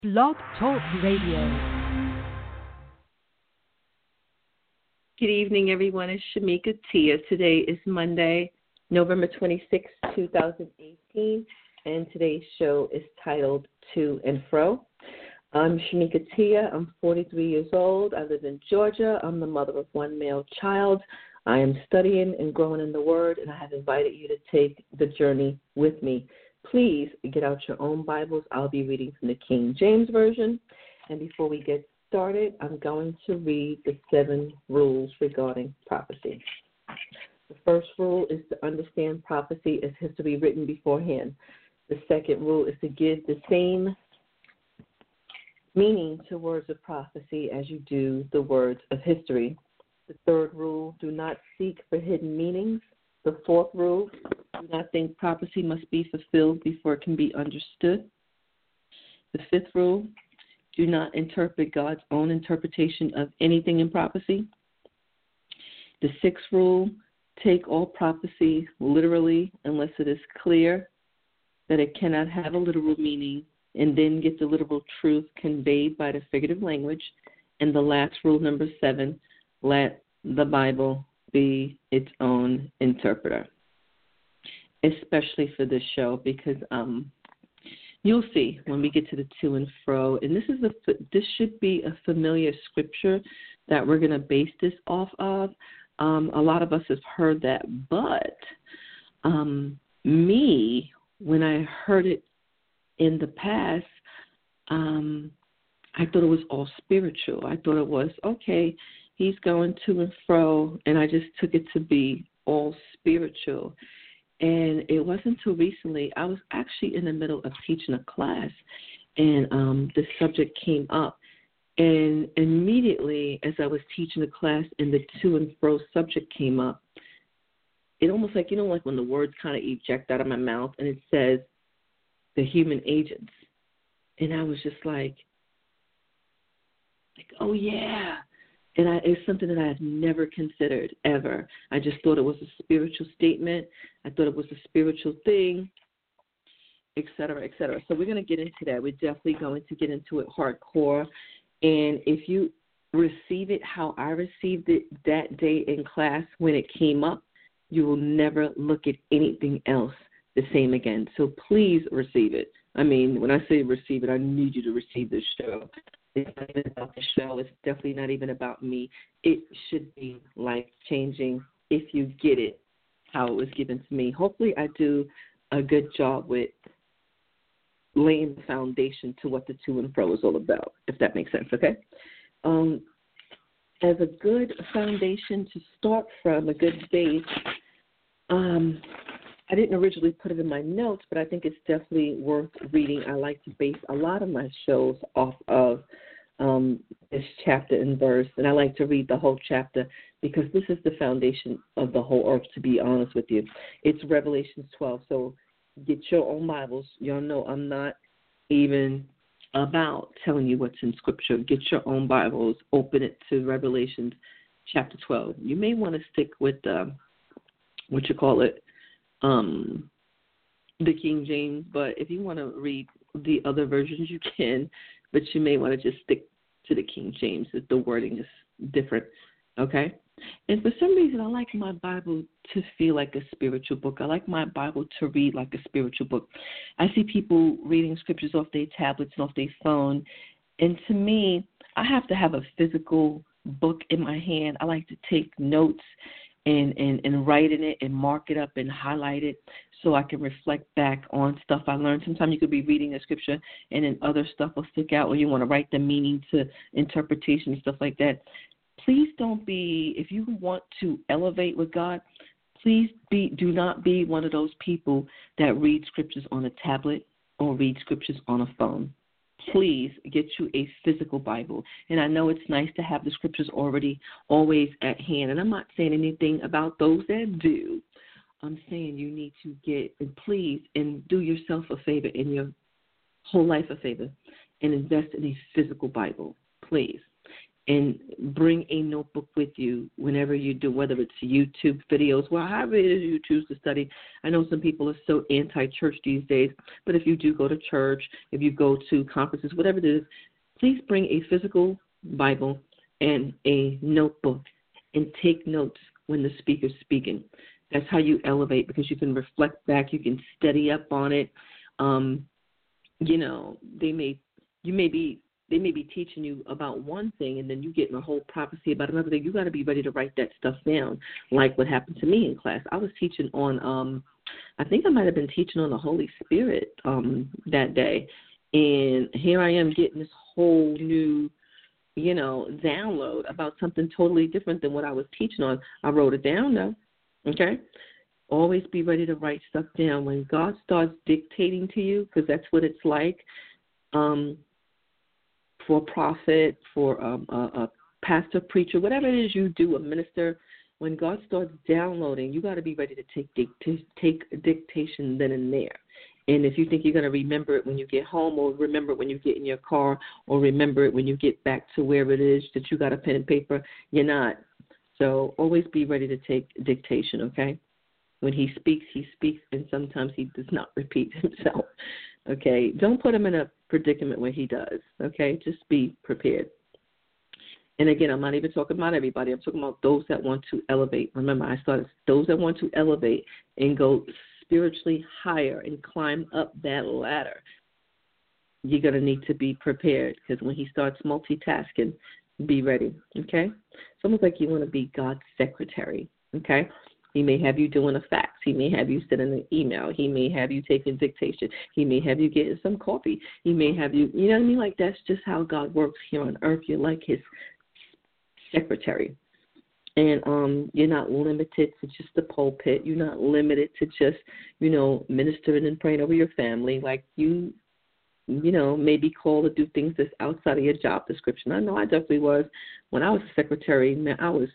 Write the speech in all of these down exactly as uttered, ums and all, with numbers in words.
Blog Talk Radio. Good evening, everyone. It's Shamika Tia. Today is Monday, November twenty-sixth, twenty eighteen, and today's show is titled To and Fro. I'm Shamika Tia. I'm forty-three years old. I live in Georgia. I'm the mother of one male child. I am studying and growing in the Word, and I have invited you to take the journey with me. Please get out your own Bibles. I'll be reading from the King James Version. And before we get started, I'm going to read the seven rules regarding prophecy. The first rule is to understand prophecy as history written beforehand. The second rule is to give the same meaning to words of prophecy as you do the words of history. The third rule, do not seek for hidden meanings. The fourth rule, do not think prophecy must be fulfilled before it can be understood. The fifth rule, do not interpret God's own interpretation of anything in prophecy. The sixth rule, take all prophecy literally unless it is clear that it cannot have a literal meaning, and then get the literal truth conveyed by the figurative language. And the last rule, number seven, let the Bible be its own interpreter, especially for this show, because um, you'll see when we get to the to and fro, and this is a this should be a familiar scripture that we're going to base this off of. Um, a lot of us have heard that, but um, me, when I heard it in the past, um, I thought it was all spiritual. I thought it was, okay, he's going to and fro, and I just took it to be all spiritual. And it wasn't until recently, I was actually in the middle of teaching a class, and um, the subject came up. And immediately, as I was teaching the class and the to and fro subject came up, it almost like, you know, like when the words kind of eject out of my mouth, and it says, the human agents. And I was just like, like, oh, yeah. And I, it's something that I had never considered, ever. I just thought it was a spiritual statement. I thought it was a spiritual thing, et cetera, et cetera. So we're going to get into that. We're definitely going to get into it hardcore. And if you receive it how I received it that day in class when it came up, you will never look at anything else the same again. So please receive it. I mean, when I say receive it, I need you to receive this show. It's not even about the show. It's definitely not even about me. It should be life-changing if you get it how it was given to me. Hopefully I do a good job with laying the foundation to what the to and fro is all about, if that makes sense, okay? Um, as a good foundation to start from, a good base, um, I didn't originally put it in my notes, but I think it's definitely worth reading. I like to base a lot of my shows off of um, this chapter and verse, and I like to read the whole chapter because this is the foundation of the whole earth, to be honest with you. It's Revelation twelve, so get your own Bibles. Y'all know I'm not even about telling you what's in Scripture. Get your own Bibles, open it to Revelation chapter twelve. You may want to stick with, um, what you call it, Um, the King James, but if you want to read the other versions, you can, but you may want to just stick to the King James if the wording is different, okay? And for some reason, I like my Bible to feel like a spiritual book. I like my Bible to read like a spiritual book. I see people reading scriptures off their tablets and off their phone, and to me, I have to have a physical book in my hand. I like to take notes and, and, and write in it and mark it up and highlight it so I can reflect back on stuff I learned. Sometimes you could be reading a scripture and then other stuff will stick out, or you want to write the meaning to interpretation and stuff like that. Please don't be, if you want to elevate with God, please be, do not be one of those people that read scriptures on a tablet or read scriptures on a phone. Please get you a physical Bible. And I know it's nice to have the scriptures already always at hand. And I'm not saying anything about those that do. I'm saying you need to get, and please, and do yourself a favor and your whole life a favor, and invest in a physical Bible, please. and bring a notebook with you whenever you do, whether it's YouTube videos, well, however it is you choose to study. I know some people are so anti-church these days, but if you do go to church, if you go to conferences, whatever it is, please bring a physical Bible and a notebook and take notes when the speaker's speaking. That's how you elevate, because you can reflect back, you can study up on it. Um, you know, they may, you may be, they may be teaching you about one thing, and then you get in a whole prophecy about another thing. You got to be ready to write that stuff down, like what happened to me in class. I was teaching on, um, I think I might have been teaching on the Holy Spirit um, that day, and here I am getting this whole new, you know, download about something totally different than what I was teaching on. I wrote it down, though, okay? Always be ready to write stuff down. When God starts dictating to you, because that's what it's like, um, for a prophet, for um, a, a pastor, preacher, whatever it is you do, a minister, when God starts downloading, you got to be ready to take dict- take dictation then and there. And if you think you're going to remember it when you get home, or remember it when you get in your car, or remember it when you get back to wherever it is that you got a pen and paper, you're not. So always be ready to take dictation, okay? When he speaks, he speaks, and sometimes he does not repeat himself. Okay, don't put him in a predicament where he does, okay? Just be prepared. And again, I'm not even talking about everybody. I'm talking about those that want to elevate. Remember, I started those that want to elevate and go spiritually higher and climb up that ladder. You're going to need to be prepared, because when he starts multitasking, be ready, okay? It's almost like you want to be God's secretary, okay? He may have you doing a fax. He may have you sending an email. He may have you taking dictation. He may have you getting some coffee. He may have you, you know what I mean? Like, that's just how God works here on earth. You're like his secretary. And um, you're not limited to just the pulpit. You're not limited to just, you know, ministering and praying over your family. Like, you, you know, may be called to do things that's outside of your job description. I know I definitely was. When I was a secretary, man, I was...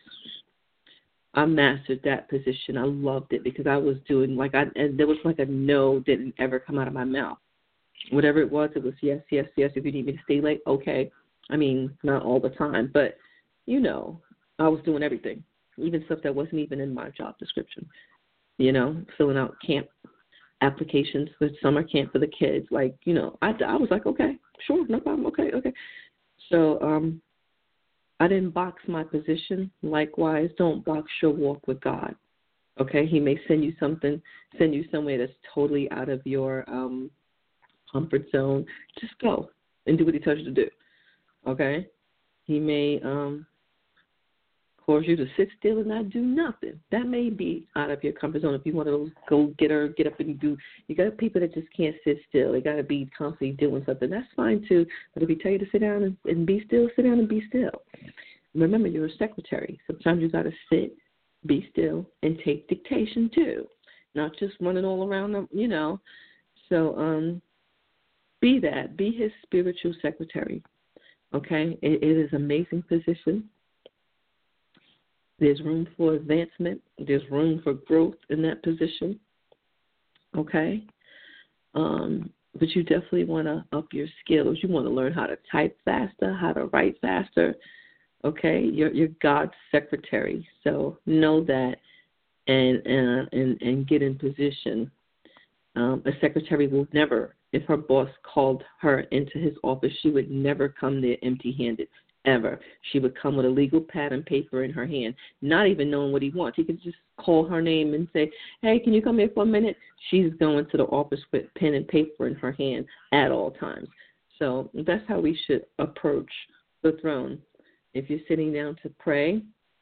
I mastered that position. I loved it, because I was doing like I and there was like a no didn't ever come out of my mouth. Whatever it was, it was yes, yes, yes. If you need me to stay late, okay. I mean, not all the time, but you know, I was doing everything, even stuff that wasn't even in my job description. You know, filling out camp applications for summer camp for the kids. Like, you know, I, I was like, okay, sure, no problem, okay, okay. So, um. I didn't box my position. Likewise, don't box your walk with God. Okay? He may send you something, send you somewhere that's totally out of your um, comfort zone. Just go and do what he tells you to do. Okay? He may um, cause you to sit still and not do nothing. That may be out of your comfort zone. If you want to go get her, get up and do, you got people that just can't sit still. They got to be constantly doing something. That's fine too. But if he tell you to sit down and, and be still, sit down and be still. Remember, you're a secretary. Sometimes you got to sit, be still, and take dictation too. Not just running all around them, you know. So um, be that. Be his spiritual secretary. Okay? It, it is an amazing position. There's room for advancement. There's room for growth in that position. Okay? Um, but you definitely want to up your skills. You want to learn how to type faster, how to write faster. Okay? You're, you're God's secretary. So know that and and, and, and get in position. Um, a secretary will never, if her boss called her into his office, she would never come there empty-handed. Ever. She would come with a legal pad and paper in her hand, not even knowing what he wants. He could just call her name and say, hey, can you come here for a minute? She's going to the office with pen and paper in her hand at all times. So that's how we should approach the throne. If you're sitting down to pray,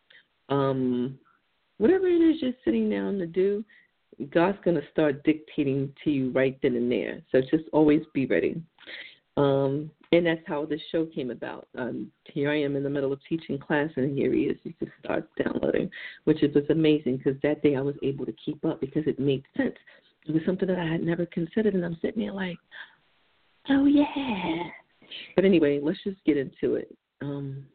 um, whatever it is you're sitting down to do, God's going to start dictating to you right then and there. So just always be ready. Um, and that's how this show came about. Um, here I am in the middle of teaching class, and here he is. He just starts downloading, which is, was amazing, because that day I was able to keep up because it made sense. It was something that I had never considered, and I'm sitting there like, oh, yeah. But anyway, let's just get into it. Um,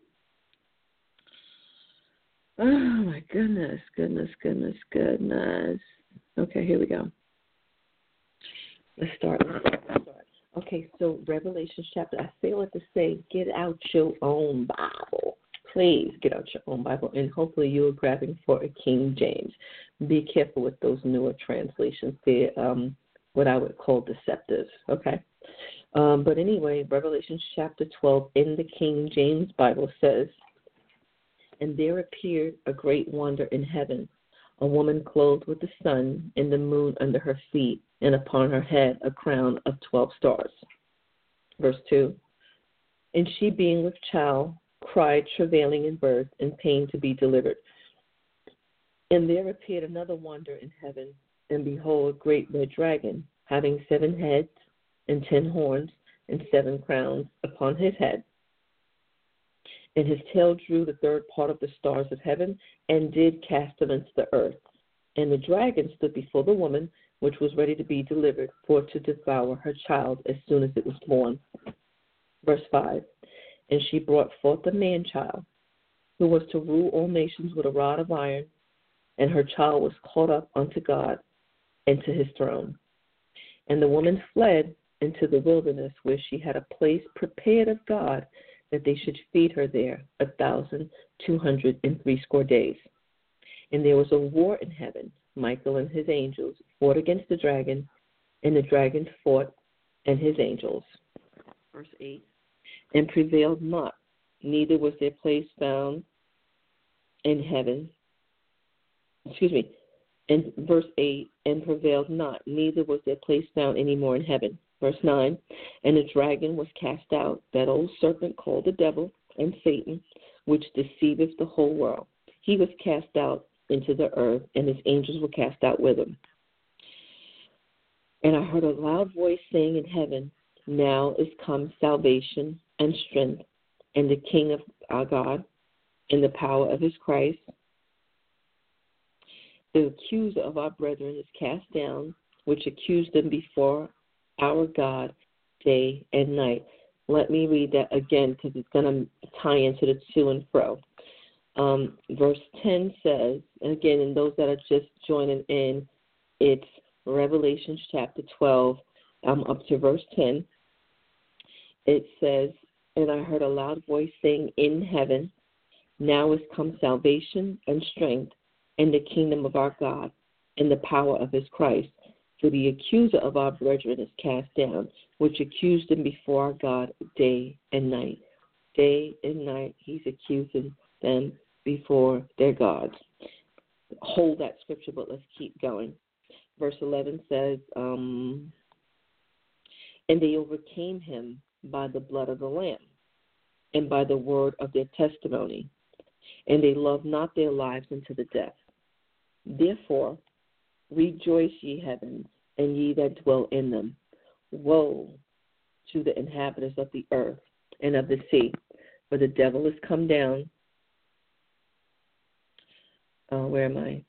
oh, my goodness, goodness, goodness, goodness. Okay, here we go. Let's start. Let's start. Let's start. Okay, so Revelation chapter, I fail it to say, get out your own Bible. please get out your own Bible, and hopefully you are grabbing for a King James. Be careful with those newer translations. They're um, what I would call deceptive, okay? Um, but anyway, Revelation chapter twelve in the King James Bible says, "And there appeared a great wonder in heaven, a woman clothed with the sun and the moon under her feet, and upon her head a crown of twelve stars." Verse two, "And she being with child cried, travailing in birth, and pain to be delivered. And there appeared another wonder in heaven, and behold, a great red dragon, having seven heads and ten horns and seven crowns upon his head. And his tail drew the third part of the stars of heaven, and did cast them into the earth. And the dragon stood before the woman, which was ready to be delivered, for to devour her child as soon as it was born." Verse five, "And she brought forth a man-child, who was to rule all nations with a rod of iron, and her child was caught up unto God and to his throne. And the woman fled into the wilderness, where she had a place prepared of God, that they should feed her there a thousand two hundred and threescore days. And there was a war in heaven. Michael and his angels fought against the dragon, and the dragon fought and his angels." Verse eight, "And prevailed not, neither was their place found in heaven." Excuse me. And verse eight, "And prevailed not, neither was their place found any more in heaven." Verse nine, "And the dragon was cast out, that old serpent called the devil and Satan, which deceiveth the whole world. He was cast out into the earth, and his angels were cast out with him. And I heard a loud voice saying in heaven, Now is come salvation and strength, and the King of our God, and the power of his Christ. The accuser of our brethren is cast down, which accused them before our God day and night." Let me read that again, because it's going to tie into the to and fro. Um, verse ten says, and again, in those that are just joining in, it's Revelation chapter twelve, um, up to verse ten. It says, "And I heard a loud voice saying in heaven, Now is come salvation and strength, and the kingdom of our God, and the power of his Christ. For the accuser of our brethren is cast down, which accused them before our God day and night." Day and night he's accusing them before their gods. Hold that scripture, but let's keep going. Verse eleven says, um, "And they overcame him by the blood of the Lamb, and by the word of their testimony, and they loved not their lives unto the death. Therefore rejoice, ye heavens, and ye that dwell in them. Woe to the inhabitants of the earth and of the sea, for the devil is come down." Uh, where am I?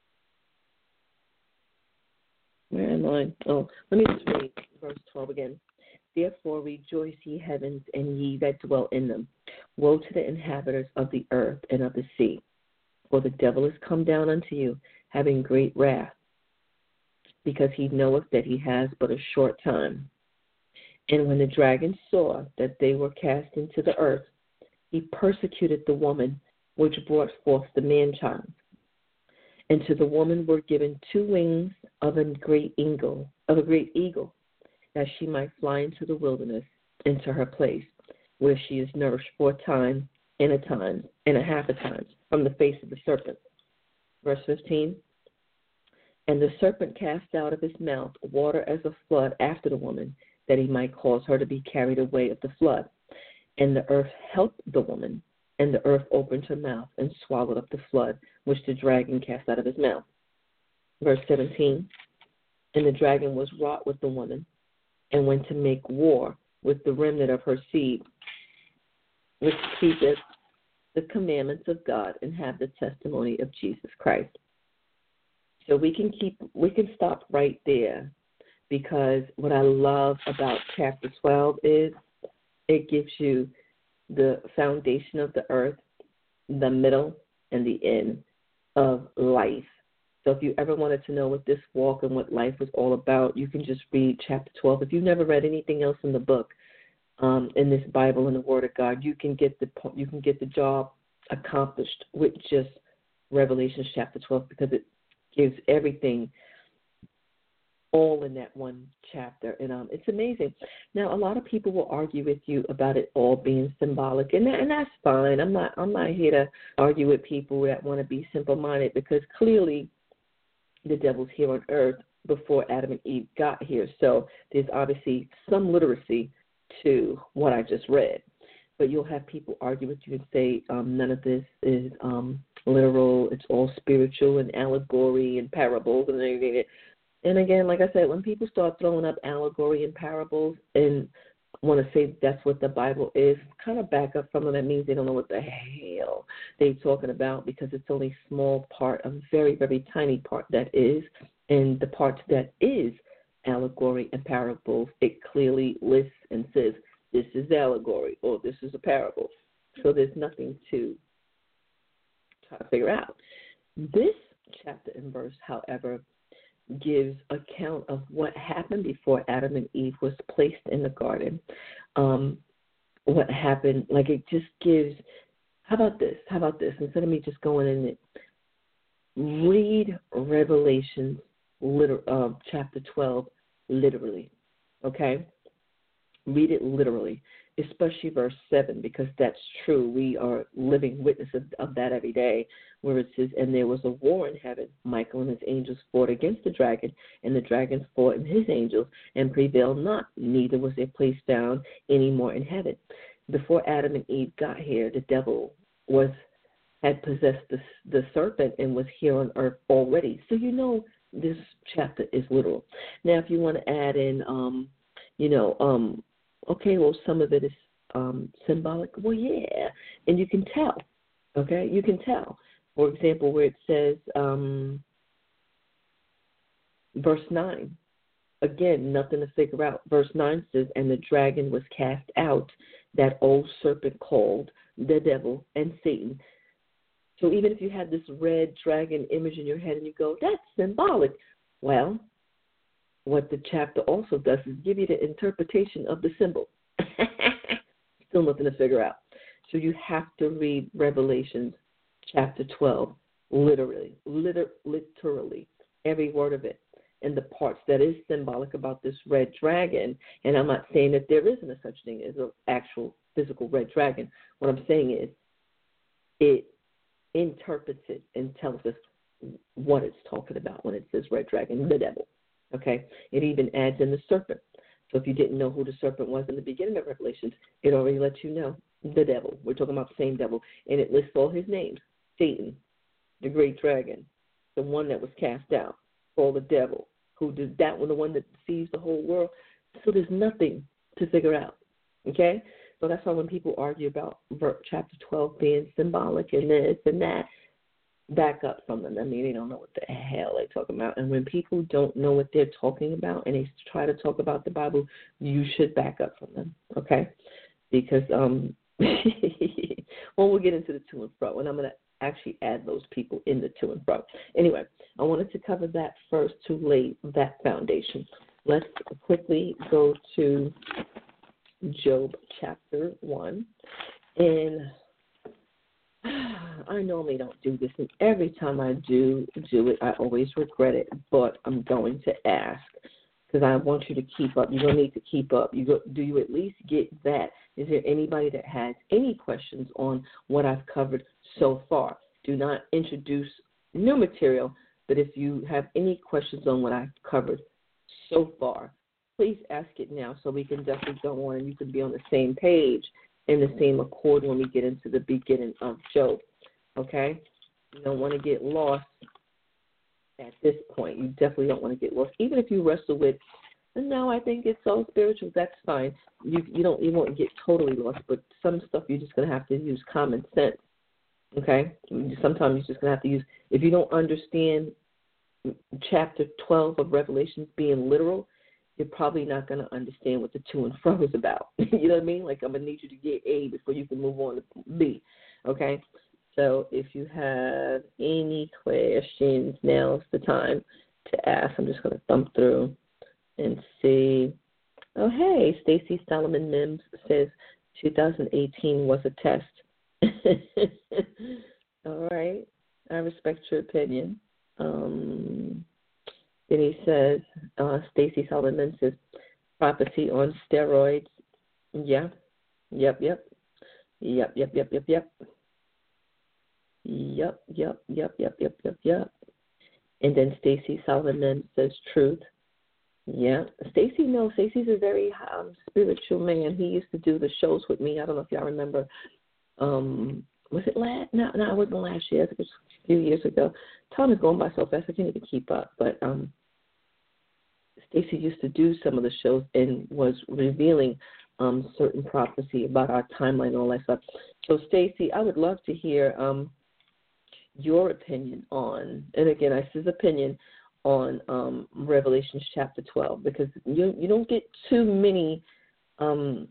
Where am I? Oh, let me just read verse twelve again. "Therefore rejoice, ye heavens, and ye that dwell in them. Woe to the inhabitants of the earth and of the sea, for the devil is come down unto you, having great wrath, because he knoweth that he has but a short time. And when the dragon saw that they were cast into the earth, he persecuted the woman which brought forth the man-child. And to the woman were given two wings of a great eagle, of a great eagle, that she might fly into the wilderness, into her place, where she is nourished for a time and a time and a half a time from the face of the serpent." Verse fifteen, "And the serpent cast out of his mouth water as a flood after the woman, that he might cause her to be carried away of the flood. And the earth helped the woman, and the earth opened her mouth and swallowed up the flood, which the dragon cast out of his mouth." Verse seventeen, "And the dragon was wroth with the woman, and went to make war with the remnant of her seed, which keepeth the commandments of God and have the testimony of Jesus Christ." So we can keep, we can stop right there, because what I love about chapter twelve is it gives you the foundation of the earth, the middle, and the end of life. So if you ever wanted to know what this walk and what life was all about, you can just read chapter twelve. If you've never read anything else in the book, um, in this Bible and the Word of God, you can get the you can get the job accomplished with just Revelation chapter twelve, because it gives everything all in that one chapter. And um, it's amazing. Now, a lot of people will argue with you about it all being symbolic, and that, and that's fine. I'm not I'm not here to argue with people that want to be simple-minded, because clearly the devil's here on earth before Adam and Eve got here. So there's obviously some literacy to what I just read. But you'll have people argue with you and say um, none of this is um, literal. It's all spiritual and allegory and parables and everything. And again, like I said, when people start throwing up allegory and parables and want to say that's what the Bible is, kind of back up from them. That means they don't know what the hell they're talking about, because it's only a small part, a very, very tiny part that is. And the part that is allegory and parables, it clearly lists and says, this is allegory or this is a parable. So there's nothing to try to figure out. This chapter and verse, however, gives account of what happened before Adam and Eve was placed in the garden. Um, what happened, like it just gives, how about this? How about this? Instead of me just going in it, read Revelation liter- uh, chapter twelve literally, okay? Read it literally, especially verse seven, because that's true. We are living witnesses of, of that every day, where it says, and there was a war in heaven. Michael and his angels fought against the dragon, and the dragon fought and his angels, and prevailed not. Neither was their place found any more in heaven. Before Adam and Eve got here, the devil was had possessed the, the serpent and was here on earth already. So you know this chapter is literal. Now, if you want to add in, um, you know, um, okay, well, some of it is um, symbolic. Well, yeah, and you can tell, okay? You can tell. For example, where it says, um, verse nine, again, nothing to figure out. Verse nine says, and the dragon was cast out, that old serpent called the devil and Satan. So even if you had this red dragon image in your head and you go, that's symbolic, well, what the chapter also does is give you the interpretation of the symbol. Still nothing to figure out. So you have to read Revelation chapter twelve literally, liter- literally, every word of it, and the parts that is symbolic about this red dragon. And I'm not saying that there isn't a such thing as an actual physical red dragon. What I'm saying is it interprets it and tells us what it's talking about when it says red dragon, the devil. Okay, it even adds in the serpent. So if you didn't know who the serpent was in the beginning of Revelations, it already lets you know the devil. We're talking about the same devil, and it lists all his names: Satan, the great dragon, the one that was cast out, called the devil, who did that one, the one that deceives the whole world. So there's nothing to figure out. Okay, so that's why when people argue about chapter twelve being symbolic and this and that, back up from them. I mean, they don't know what the hell they're talking about. And when people don't know what they're talking about and they try to talk about the Bible, you should back up from them, okay? Because, um, well, we'll get into the to and fro, and I'm going to actually add those people in the to and fro. Anyway, I wanted to cover that first to lay that foundation. Let's quickly go to Job chapter one. And I normally don't do this, and every time I do do it, I always regret it, but I'm going to ask because I want you to keep up. You're going to need to keep up. You go, do you at least get that? Is there anybody that has any questions on what I've covered so far? Do not introduce new material, but if you have any questions on what I've covered so far, please ask it now so we can definitely go on and you can be on the same page in the same accord when we get into the beginning of Job, okay? You don't want to get lost at this point. You definitely don't want to get lost. Even if you wrestle with, no, I think it's all spiritual, that's fine. You you don't you won't get totally lost, but some stuff you're just going to have to use common sense, okay? Sometimes you're just going to have to use, if you don't understand chapter twelve of Revelations being literal, you're probably not going to understand what the to and fro is about. You know what I mean? Like, I'm going to need you to get A before you can move on to B, okay? So if you have any questions, now's the time to ask. I'm just going to thumb through and see. Oh, hey, Stacy Solomon Mims says two thousand eighteen was a test. All right. I respect your opinion. Um, then he says, uh, Stacy Solomon says, prophecy on steroids. Yeah. Yep, yep. Yep, yep, yep, yep, yep. Yep, yep, yep, yep, yep, yep, yep. And then Stacy Solomon says truth. Yeah. Stacy, no, Stacy's a very um, spiritual man. He used to do the shows with me. I don't know if y'all remember. Um, was it last? No, no, it wasn't last year. I think it was a few years ago. Time is going by so fast, I can't even keep up. But um, Stacy used to do some of the shows and was revealing um, certain prophecy about our timeline and all that stuff. So, Stacy, I would love to hear um, your opinion on, and again, this is opinion, on um, Revelations chapter twelve, because you you don't get too many um,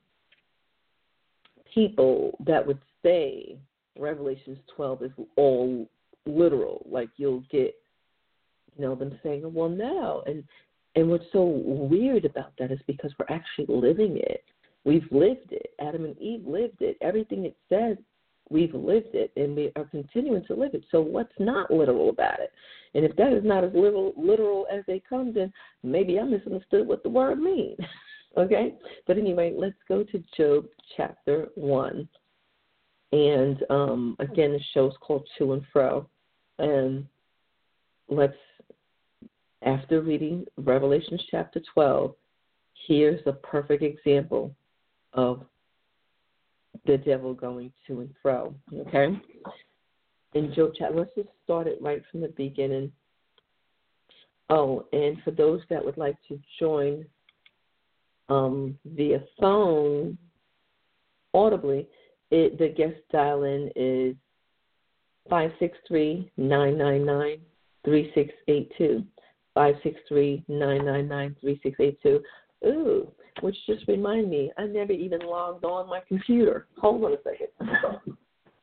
people that would say Revelations twelve is all literal. Like you'll get, you know, them saying, well, no. And, and what's so weird about that is because we're actually living it. We've lived it. Adam and Eve lived it. Everything it said, we've lived it, and we are continuing to live it. So what's not literal about it? And if that is not as literal, literal as they come, then maybe I misunderstood what the word means. Okay? But anyway, let's go to Job chapter one. And, um, again, the show's called To and Fro. And let's, after reading Revelation chapter twelve, here's a perfect example of the devil going to and fro, okay? In Job chapter, let's just start it right from the beginning. Oh, and for those that would like to join um, via phone, audibly, it, the guest dial-in is five six three, nine nine nine, three six eight two, five six three, nine nine nine, three six eight two. Ooh, which just reminded me, I never even logged on my computer. Hold on a second.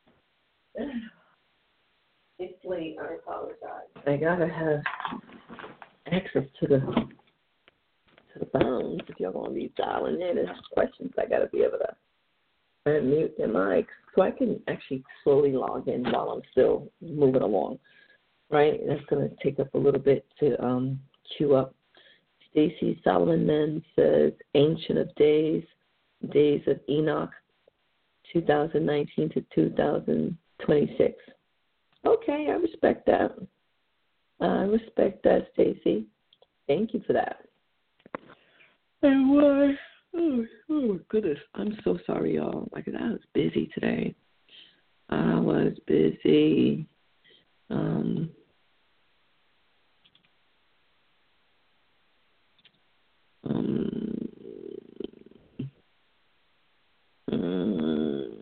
It's late. I apologize. I gotta have access to the to the phones. If y'all gonna be dialing in and have questions, I gotta be able to unmute the mic so I can actually slowly log in while I'm still moving along. Right? That's gonna take up a little bit to um, queue up. Stacy Solomon then says, Ancient of Days, Days of Enoch, two thousand nineteen to two thousand twenty-six. Okay, I respect that. I respect that, Stacy. Thank you for that. And why? Oh, oh, goodness. I'm so sorry, y'all. Like, I was busy today. I was busy. Um... Um, um,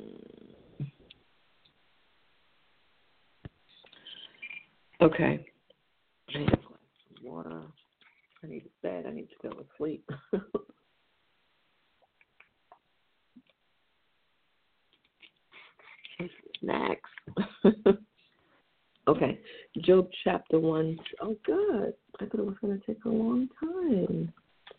okay. I need water. I need bed. I need to go to sleep. Snacks. Okay. Job chapter one. Oh, good. I thought it was going to take a long time.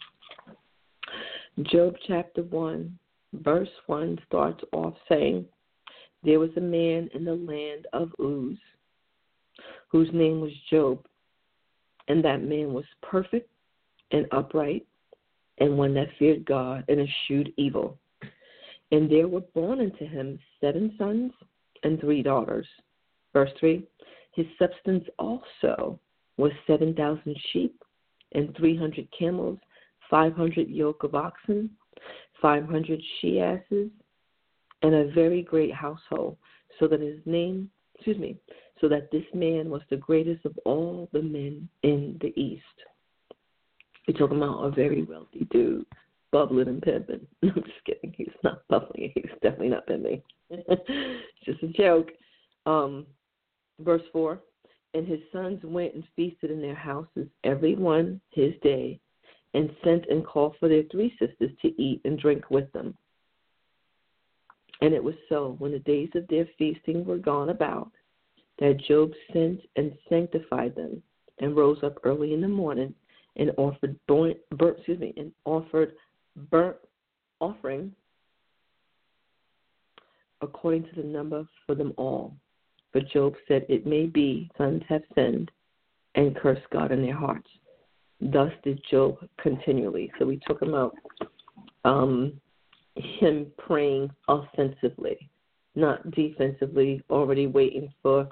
Job chapter one, verse one starts off saying, there was a man in the land of Uz whose name was Job, and that man was perfect and upright and one that feared God and eschewed evil. And there were born unto him seven sons and three daughters. Verse three, his substance also was seven thousand sheep and three hundred camels, five hundred yoke of oxen, five hundred she-asses, and a very great household, so that his name, excuse me, so that this man was the greatest of all the men in the East. We're talking about a very wealthy dude, bubbling and pimping. I'm just kidding. He's not bubbling. He's definitely not pimping. It's just a joke. Um, verse four, and his sons went and feasted in their houses, every one his day, and sent and called for their three sisters to eat and drink with them. And it was so, when the days of their feasting were gone about, that Job sent and sanctified them, and rose up early in the morning, and offered burnt, burnt excuse me, and offered burnt offering according to the number for them all. But Job said, it may be sons have sinned and cursed God in their hearts. Thus did Job continually. So we talk about um, him praying offensively, not defensively, already waiting for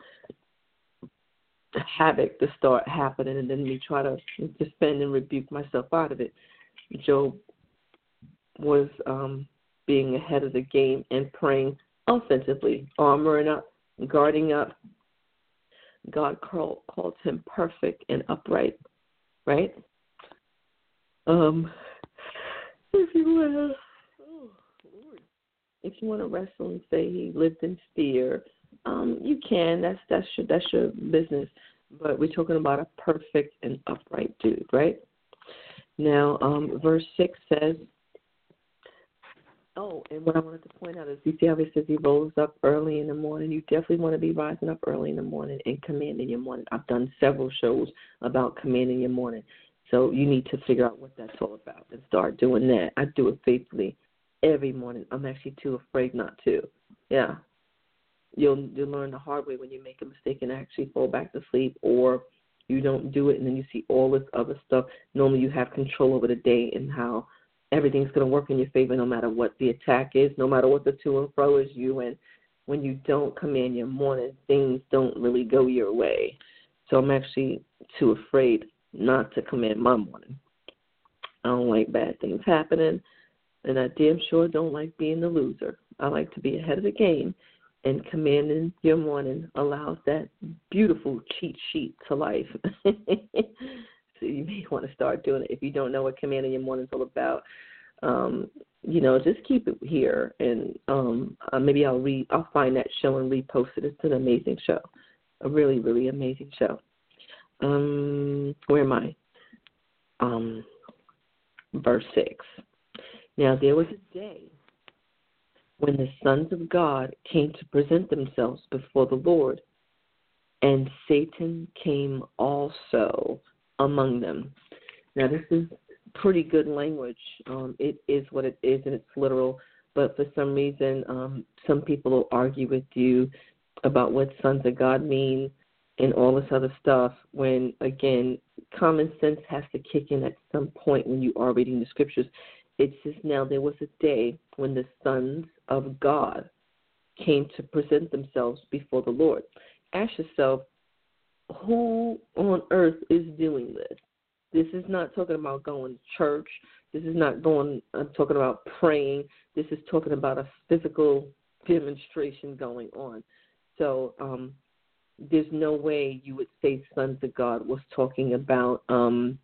havoc to start happening, and then me try to defend and rebuke myself out of it. Job was um, being ahead of the game and praying offensively, armoring up, guarding up. God called, called him perfect and upright, right? Um, if you want to, oh, Lord. If you want to wrestle and say he lived in fear, um, you can. That's that's your that's your business. But we're talking about a perfect and upright dude, right? Now, um, verse six says, oh, and what I wanted to point out is, you see how it says he rose up early in the morning? You definitely want to be rising up early in the morning and commanding your morning. I've done several shows about commanding your morning. So you need to figure out what that's all about and start doing that. I do it faithfully every morning. I'm actually too afraid not to. Yeah. You'll, you'll learn the hard way when you make a mistake and actually fall back to sleep, or you don't do it and then you see all this other stuff. Normally you have control over the day and how everything's going to work in your favor no matter what the attack is, no matter what the to and fro is you. And when you don't command your morning, things don't really go your way. So I'm actually too afraid not to command my morning. I don't like bad things happening, and I damn sure don't like being the loser. I like to be ahead of the game, and commanding your morning allows that beautiful cheat sheet to life. So you may want to start doing it. If you don't know what commanding your morning is all about, um, you know, just keep it here, and um, uh, maybe I'll re I'll find that show and repost it. It's an amazing show, a really, really amazing show. Um, where am I? Um, verse six. Now there was a day when the sons of God came to present themselves before the Lord, and Satan came also among them. Now this is pretty good language. Um, it is what it is, and it's literal. But for some reason, um, some people will argue with you about what sons of God mean and all this other stuff, when, again, common sense has to kick in at some point when you are reading the scriptures. It says, now there was a day when the sons of God came to present themselves before the Lord. Ask yourself, who on earth is doing this? This is not talking about going to church. This is not going, I'm talking about praying. This is talking about a physical demonstration going on. So, um, there's no way you would say sons of God was talking about um,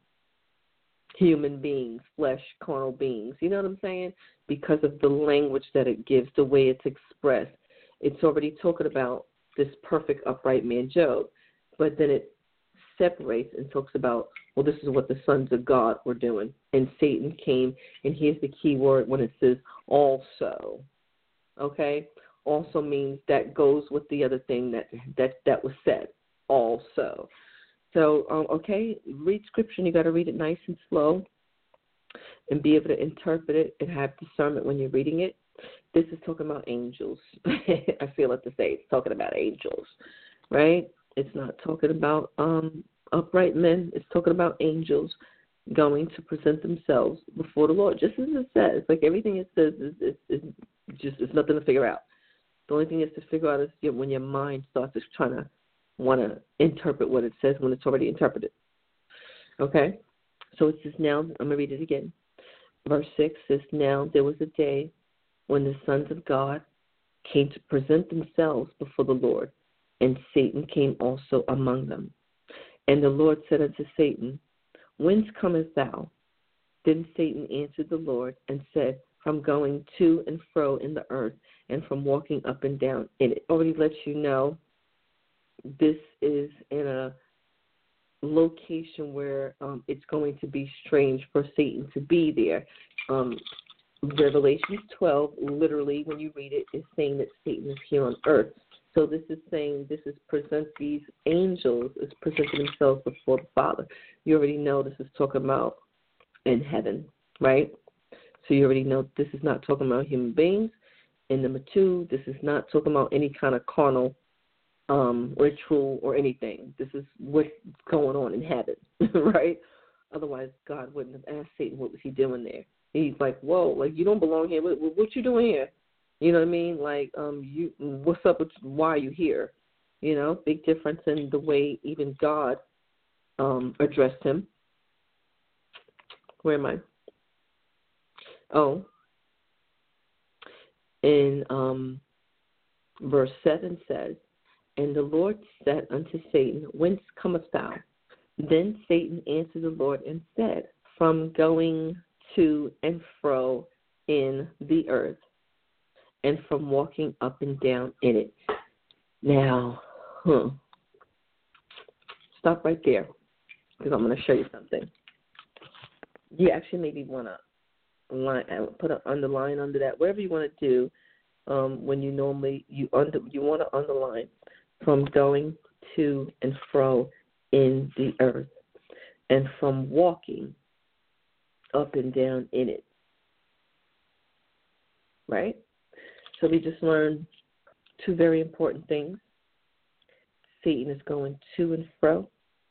human beings, flesh, carnal beings. You know what I'm saying? Because of the language that it gives, the way it's expressed. It's already talking about this perfect, upright man, Job. But then it separates and talks about, well, this is what the sons of God were doing. And Satan came, and here's the key word when it says also. Okay? Also means that goes with the other thing that that, that was said, also. So, um, okay, read scripture, and you got to read it nice and slow and be able to interpret it and have discernment when you're reading it. This is talking about angels. I feel like to say it's talking about angels, right? It's not talking about um, upright men. It's talking about angels going to present themselves before the Lord, just as it says. Like everything it says is, is, is just it's nothing to figure out. The only thing is to figure out is when your mind starts just trying to want to interpret what it says when it's already interpreted. Okay? So it says now, I'm going to read it again. Verse six says, now there was a day when the sons of God came to present themselves before the Lord, and Satan came also among them. And the Lord said unto Satan, whence comest thou? Then Satan answered the Lord and said, from going to and fro in the earth, and from walking up and down. And it already lets you know this is in a location where um, it's going to be strange for Satan to be there. Um, Revelation twelve, literally, when you read it, is saying that Satan is here on earth. So this is saying this is present these angels is presenting themselves before the Father. You already know this is talking about in heaven, right? So you already know this is not talking about human beings. And number two, this is not talking about any kind of carnal um, ritual or anything. This is what's going on in heaven, right? Otherwise, God wouldn't have asked Satan what was he doing there. He's like, whoa, like, you don't belong here. What, what you doing here? You know what I mean? Like, um, you, what's up with, why are you here? You know, big difference in the way even God um, addressed him. Where am I? Oh, in um, verse seven says, and the Lord said unto Satan, whence comest thou? Then Satan answered the Lord and said, from going to and fro in the earth, and from walking up and down in it. Now, hmm, stop right there, because I'm going to show you something. You actually maybe want to line, put an underline under that, whatever you want to do. Um, when you normally you under you want to underline from going to and fro in the earth, and from walking up and down in it. Right? So we just learned two very important things. Satan is going to and fro.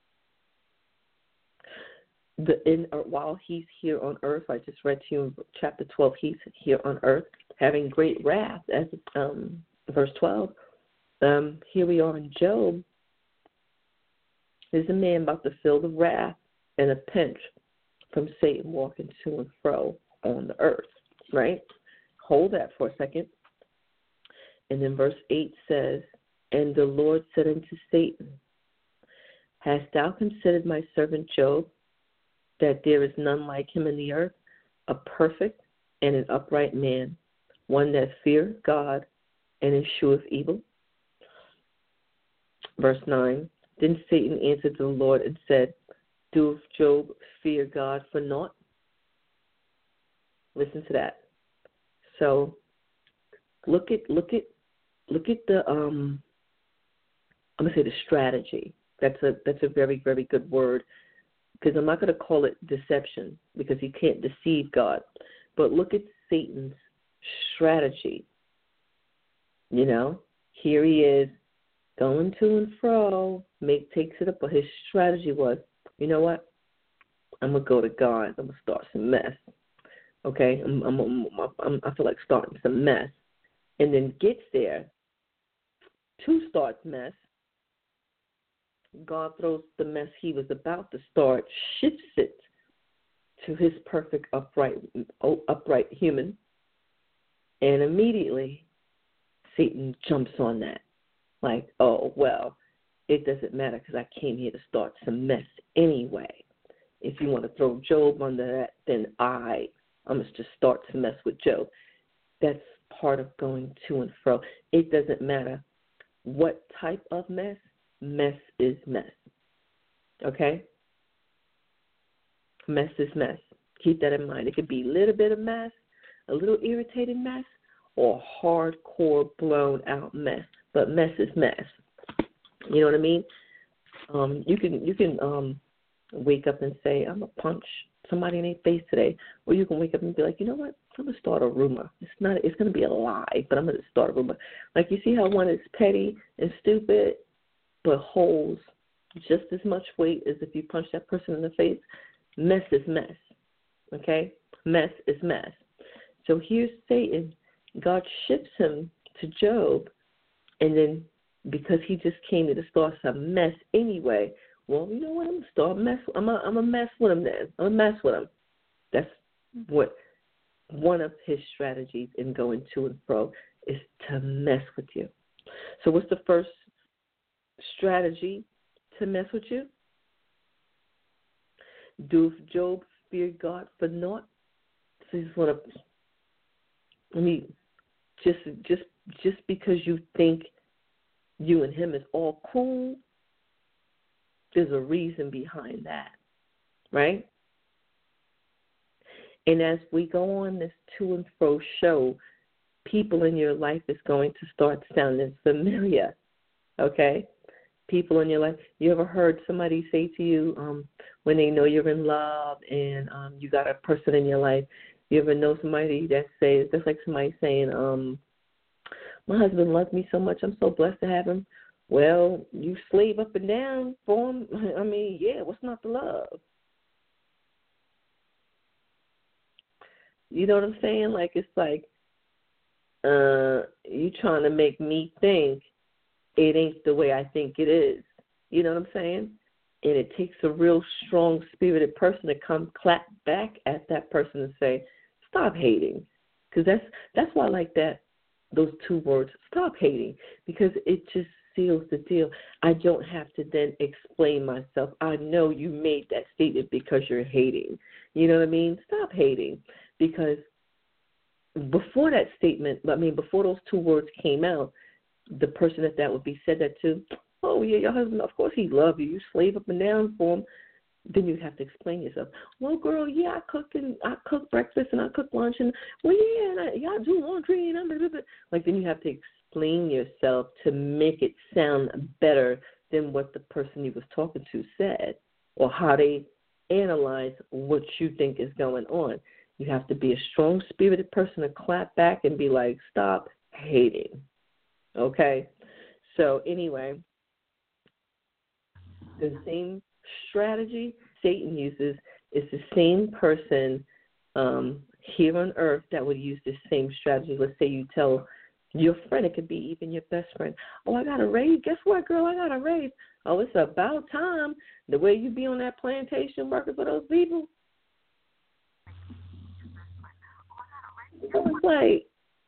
The, in, uh, while he's here on earth, I just read to you in chapter twelve, he's here on earth having great wrath, as um, verse twelve. Um, here we are in Job. There's a man about to feel the wrath and a pinch from Satan walking to and fro on the earth, right? Hold that for a second. And then verse eight says, and the Lord said unto Satan, hast thou considered my servant Job, that there is none like him in the earth, a perfect and an upright man, one that feareth God and escheweth evil? Verse nine, then Satan answered the Lord and said, doeth Job fear God for naught? Listen to that. So look at look at look at the um I'm gonna say the strategy. That's a that's a very, very good word, because I'm not going to call it deception, because he can't deceive God. But look at Satan's strategy. You know, here he is going to and fro, make takes it up. But his strategy was, you know what? I'm going to go to God. I'm going to start some mess. Okay? I'm, I'm, I'm, I'm, I feel like starting some mess. And then gets there to start mess. God throws the mess he was about to start, shifts it to his perfect upright upright human, and immediately Satan jumps on that. Like, oh, well, it doesn't matter because I came here to start some mess anyway. If you want to throw Job under that, then I, I must just start some mess with Job. That's part of going to and fro. It doesn't matter what type of mess. Mess is mess. Okay? Mess is mess. Keep that in mind. It could be a little bit of mess, a little irritating mess, or hardcore blown out mess. But mess is mess. You know what I mean? Um, you can you can um, wake up and say, I'm gonna punch somebody in their face today. Or you can wake up and be like, you know what? I'm gonna start a rumor. It's not it's gonna be a lie, but I'm gonna start a rumor. Like, you see how one is petty and stupid, but holds just as much weight as if you punch that person in the face? Mess is mess, okay? Mess is mess. So here's Satan. God shifts him to Job, and then because he just came here to start some mess anyway, well, you know what? I'm going to start mess. I'm going I'm to mess with him then. I'm going to mess with him. That's what one of his strategies in going to and fro is, to mess with you. So what's the first strategy to mess with you? Doeth Job fear God for naught? So you just want to, I mean, just just just because you think you and him is all cool, there's a reason behind that, right? And as we go on this to and fro show, people in your life is going to start sounding familiar, okay? People in your life. You ever heard somebody say to you um, when they know you're in love and um, you got a person in your life, you ever know somebody that says, that's like somebody saying, um, my husband loves me so much. I'm so blessed to have him. Well, you slave up and down for him. I mean, yeah, what's not to love? You know what I'm saying? Like, it's like uh, you trying to make me think it ain't the way I think it is. You know what I'm saying? And it takes a real strong spirited person to come clap back at that person and say, stop hating. Because that's, that's why I like that, those two words, stop hating, because it just seals the deal. I don't have to then explain myself. I know you made that statement because you're hating. You know what I mean? Stop hating. Because before that statement, I mean, before those two words came out, the person that that would be said that to, oh, yeah, your husband, of course he loves you. You slave up and down for him. Then you have to explain yourself. Well, girl, yeah, I cook and I cook breakfast and I cook lunch and, well, yeah, and I, yeah, I do laundry and I'm blah, blah, blah. Like, then you have to explain yourself to make it sound better than what the person you was talking to said or how they analyze what you think is going on. You have to be a strong-spirited person to clap back and be like, stop hating. Okay? So anyway, the same strategy Satan uses is the same person um, here on earth that would use the same strategy. Let's say you tell your friend, it could be even your best friend, oh, I got a raise. Guess what, girl? I got a raise. Oh, it's about time. The way you be on that plantation working for those people. So it's like,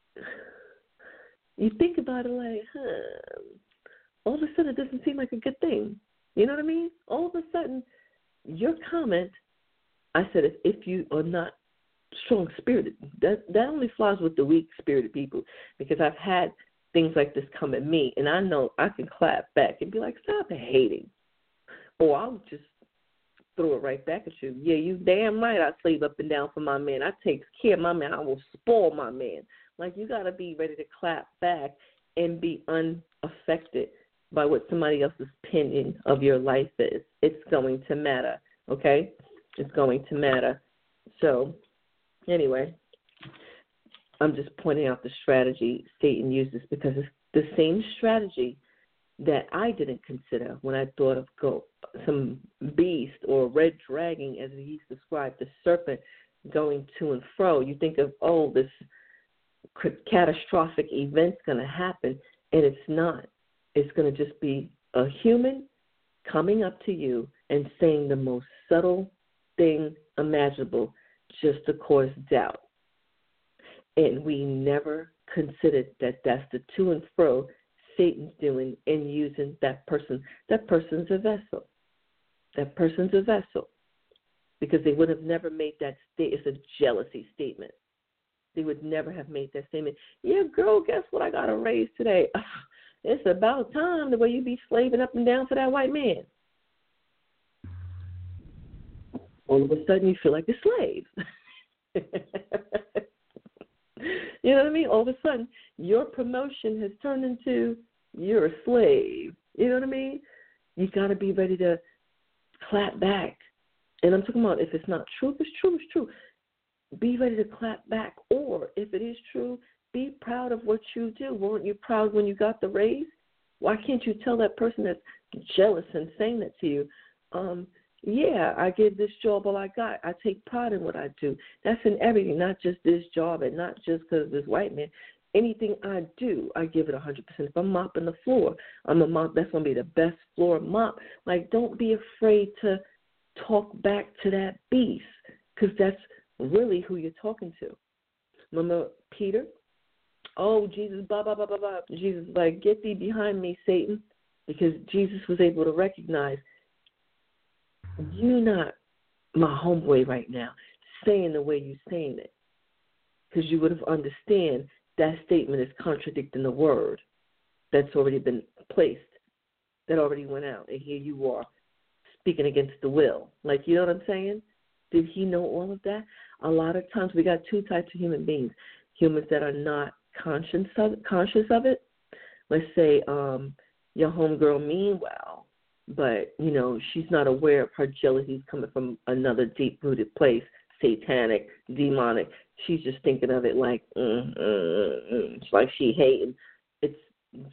you think about it like, huh, all of a sudden it doesn't seem like a good thing. You know what I mean? All of a sudden, your comment, I said, if, if you are not strong-spirited, that, that only flies with the weak-spirited people, because I've had things like this come at me, and I know I can clap back and be like, stop hating. Or I'll just throw it right back at you. Yeah, you damn right I slave up and down for my man. I take care of my man. I will spoil my man. Like, you got to be ready to clap back and be unaffected by what somebody else's opinion of your life is. It's going to matter, okay? It's going to matter. So, anyway, I'm just pointing out the strategy Satan uses, because it's the same strategy that I didn't consider when I thought of go, some beast or red dragon, as he's described, the serpent going to and fro. You think of, oh, this catastrophic event's going to happen, and it's not. It's going to just be a human coming up to you and saying the most subtle thing imaginable just to cause doubt. And we never considered that that's the to and fro Satan's doing and using that person. That person's a vessel. That person's a vessel. Because they would have never made that statement. It's a jealousy statement. They would never have made that statement. Yeah, girl, guess what? I got a raise today. It's about time, the way you be slaving up and down for that white man. All of a sudden you feel like a slave. You know what I mean? All of a sudden your promotion has turned into you're a slave. You know what I mean? You got to be ready to clap back. And I'm talking about if it's not true, if it's true, it's true. Be ready to clap back. Or if it is true, be proud of what you do. Weren't you proud when you got the raise? Why can't you tell that person that's jealous and saying that to you, um, yeah, I get this job all I got. I take pride in what I do. That's in everything, not just this job and not just because of this white man. Anything I do, I give it one hundred percent. If I'm mopping the floor, I'm a mop. That's going to be the best floor mop. Like, don't be afraid to talk back to that beast, because that's really who you're talking to. Remember Peter? Oh, Jesus, blah, blah, blah, blah, blah. Jesus was like, get thee behind me, Satan, because Jesus was able to recognize, you're not my homeboy right now, saying the way you're saying it, because you would have understand that statement is contradicting the word that's already been placed, that already went out, and here you are speaking against the will. Like, you know what I'm saying? Did he know all of that? A lot of times we got two types of human beings, humans that are not conscious of, conscious of it. Let's say um, your homegirl mean well, but, you know, she's not aware of her jealousy coming from another deep-rooted place, satanic, demonic. She's just thinking of it like, mm, mm, mm. It's like she hating.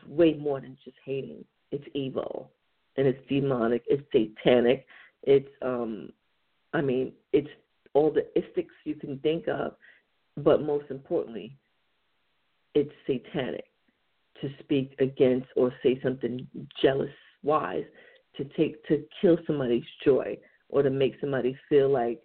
way more than just hating. It's evil, and it's demonic. It's satanic. It's, um, I mean, it's all the istics you can think of, but most importantly, it's satanic to speak against or say something jealous-wise, to take to kill somebody's joy or to make somebody feel like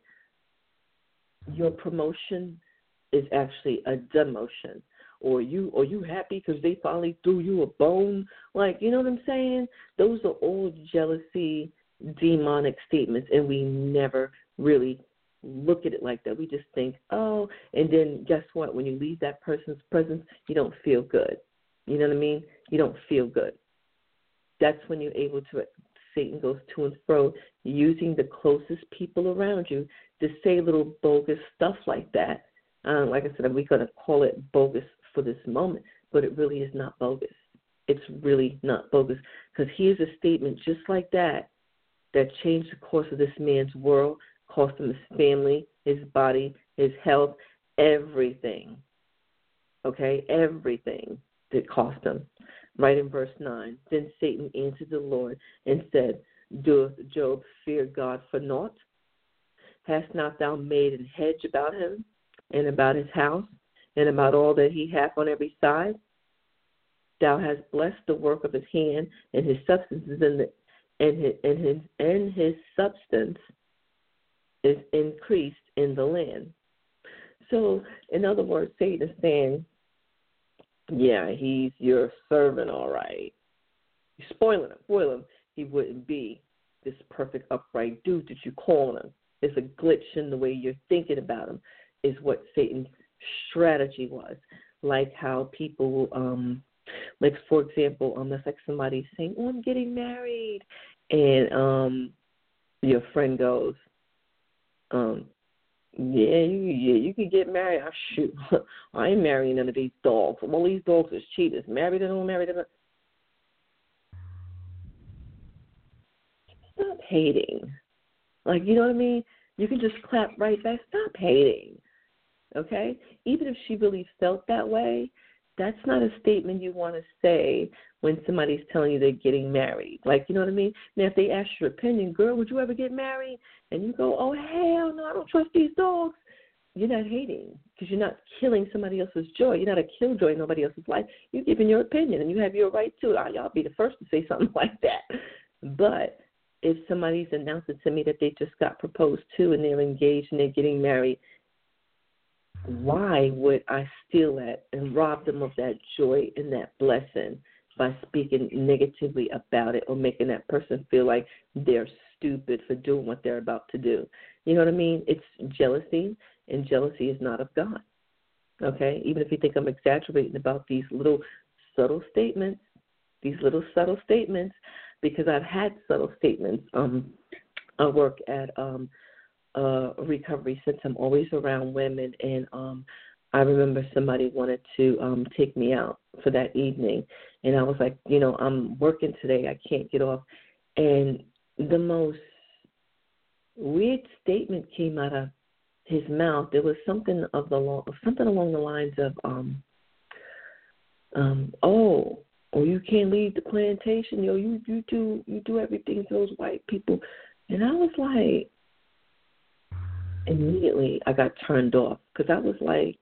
your promotion is actually a demotion, or you or you happy because they finally threw you a bone. Like, you know what I'm saying? Those are all jealousy, demonic statements, and we never really look at it like that. We just think, oh, and then guess what? When you leave that person's presence, you don't feel good. You know what I mean? You don't feel good. That's when you're able to, Satan goes to and fro, using the closest people around you to say little bogus stuff like that. Um, like I said, we're going to call it bogus for this moment, but it really is not bogus. It's really not bogus, because here's a statement just like that that changed the course of this man's world, cost him his family, his body, his health, everything. Okay, everything that cost him. Right in verse nine, then Satan answered the Lord and said, doeth Job fear God for naught? Hast not thou made an hedge about him, and about his house, and about all that he hath on every side? Thou hast blessed the work of his hand, and his substance is in the and his and his and his substance is increased in the land. So, in other words, Satan is saying, yeah, he's your servant, all right. You're spoiling him, spoil him. He wouldn't be this perfect, upright dude that you call him. It's a glitch in the way you're thinking about him, is what Satan's strategy was. Like how people, um, like, for example, um, that's like somebody saying, oh, I'm getting married. And um, your friend goes, um, yeah, you, yeah, you can get married. I shoot, I ain't marrying none of these dogs. All these dogs is cheaters. Married or don't married or Stop hating. Like, you know what I mean? You can just clap right back. Stop hating. Okay? Even if she really felt that way, that's not a statement you want to say when somebody's telling you they're getting married. Like, you know what I mean? Now, if they ask your opinion, girl, would you ever get married? And you go, oh, hell no, I don't trust these dogs. You're not hating, because you're not killing somebody else's joy. You're not a killjoy in nobody else's life. You're giving your opinion, and you have your right to it. I'll be the first to say something like that. But if somebody's announcing to me that they just got proposed to and they're engaged and they're getting married, why would I steal that and rob them of that joy and that blessing by speaking negatively about it or making that person feel like they're stupid for doing what they're about to do? You know what I mean? It's jealousy, and jealousy is not of God. Okay? Even if you think I'm exaggerating about these little subtle statements, these little subtle statements, because I've had subtle statements. Um, I work at um, uh, recovery since I'm always around women, and um, I remember somebody wanted to um, take me out for that evening, and I was like, you know, I'm working today. I can't get off. And the most weird statement came out of his mouth. There was something of the long, something along the lines of, um, um, oh. Or you can't leave the plantation, yo. You you do you do everything to those white people, and I was like, immediately I got turned off, because I was like,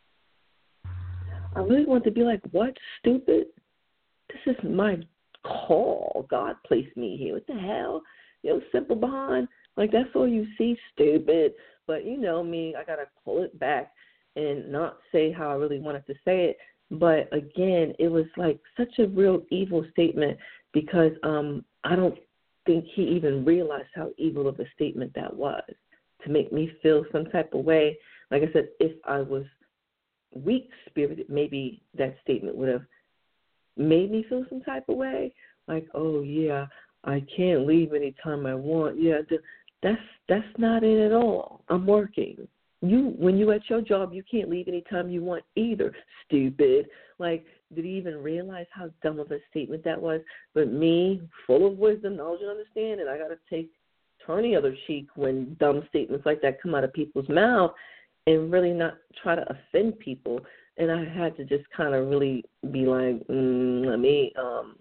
I really want to be like, what, stupid? This is my call. God placed me here. What the hell, yo, simple behind. Like, that's all you see, stupid. But you know me, I gotta pull it back and not say how I really wanted to say it. But, again, it was like such a real evil statement, because um, I don't think he even realized how evil of a statement that was, to make me feel some type of way. Like I said, if I was weak-spirited, maybe that statement would have made me feel some type of way. Like, oh, yeah, I can't leave anytime I want. Yeah, that's, that's not it at all. I'm working. You, when you at your job, you can't leave anytime you want either, stupid. Like, did he even realize how dumb of a statement that was? But me, full of wisdom, knowledge, and understanding, I got to take, turn the other cheek when dumb statements like that come out of people's mouth, and really not try to offend people and I had to just kind of really be like, mm, let me um,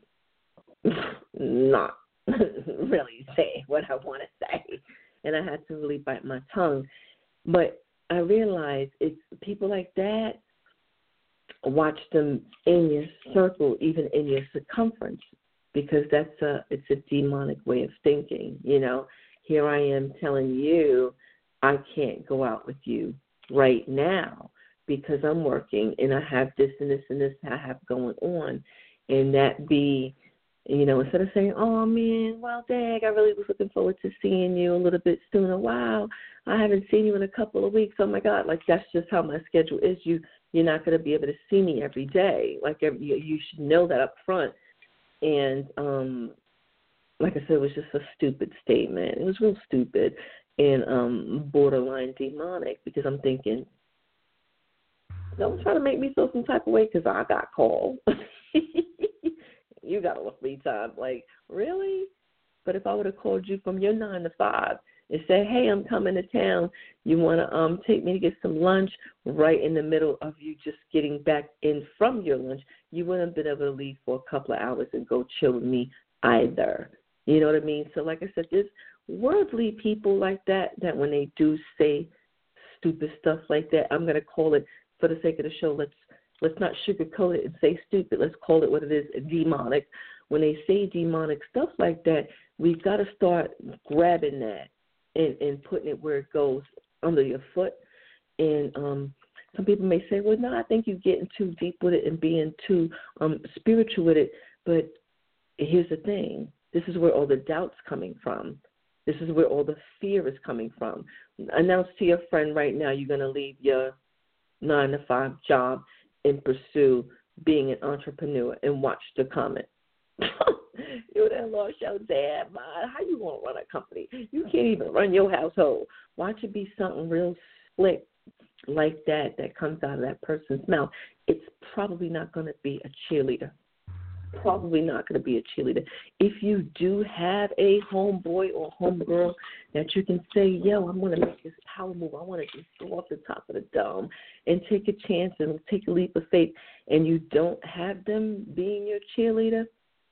not really say what I want to say. And I had to really bite my tongue. But I realized it's people like that, watch them in your circle, even in your circumference, because that's a it's a demonic way of thinking. You know, here I am telling you I can't go out with you right now because I'm working and I have this and this and this I have going on, and that be, you know, instead of saying, oh, man, well, dang, I really was looking forward to seeing you a little bit sooner. Wow, I haven't seen you in a couple of weeks. Oh, my God, like that's just how my schedule is. You, you're not going to be able to see me every day. Like every, you, you should know that up front. And um, like I said, it was just a stupid statement. It was real stupid and um, borderline demonic because I'm thinking, don't try to make me feel some type of way because I got called. You got to look me time. Like, really? But if I would have called you from your nine to five and said, hey, I'm coming to town, you want to um take me to get some lunch right in the middle of you just getting back in from your lunch, you wouldn't have been able to leave for a couple of hours and go chill with me either. You know what I mean? So like I said, there's worldly people like that, that when they do say stupid stuff like that, I'm going to call it, for the sake of the show, let's Let's not sugarcoat it and say stupid. Let's call it what it is, demonic. When they say demonic stuff like that, we've got to start grabbing that and, and putting it where it goes under your foot. And um, some people may say, well, no, I think you're getting too deep with it and being too um, spiritual with it. But here's the thing. This is where all the doubt's coming from. This is where all the fear is coming from. Announce to your friend right now you're going to leave your nine to five job and pursue being an entrepreneur and watch the comment. You done lost your dad, man. How you going to run a company? You can't even run your household. Watch it be something real slick like that that comes out of that person's mouth. It's probably not going to be a cheerleader. Probably not going to be a cheerleader. If you do have a homeboy or homegirl that you can say, yo, I'm going to make this power move. I want to just go off the top of the dome and take a chance and take a leap of faith, and you don't have them being your cheerleader,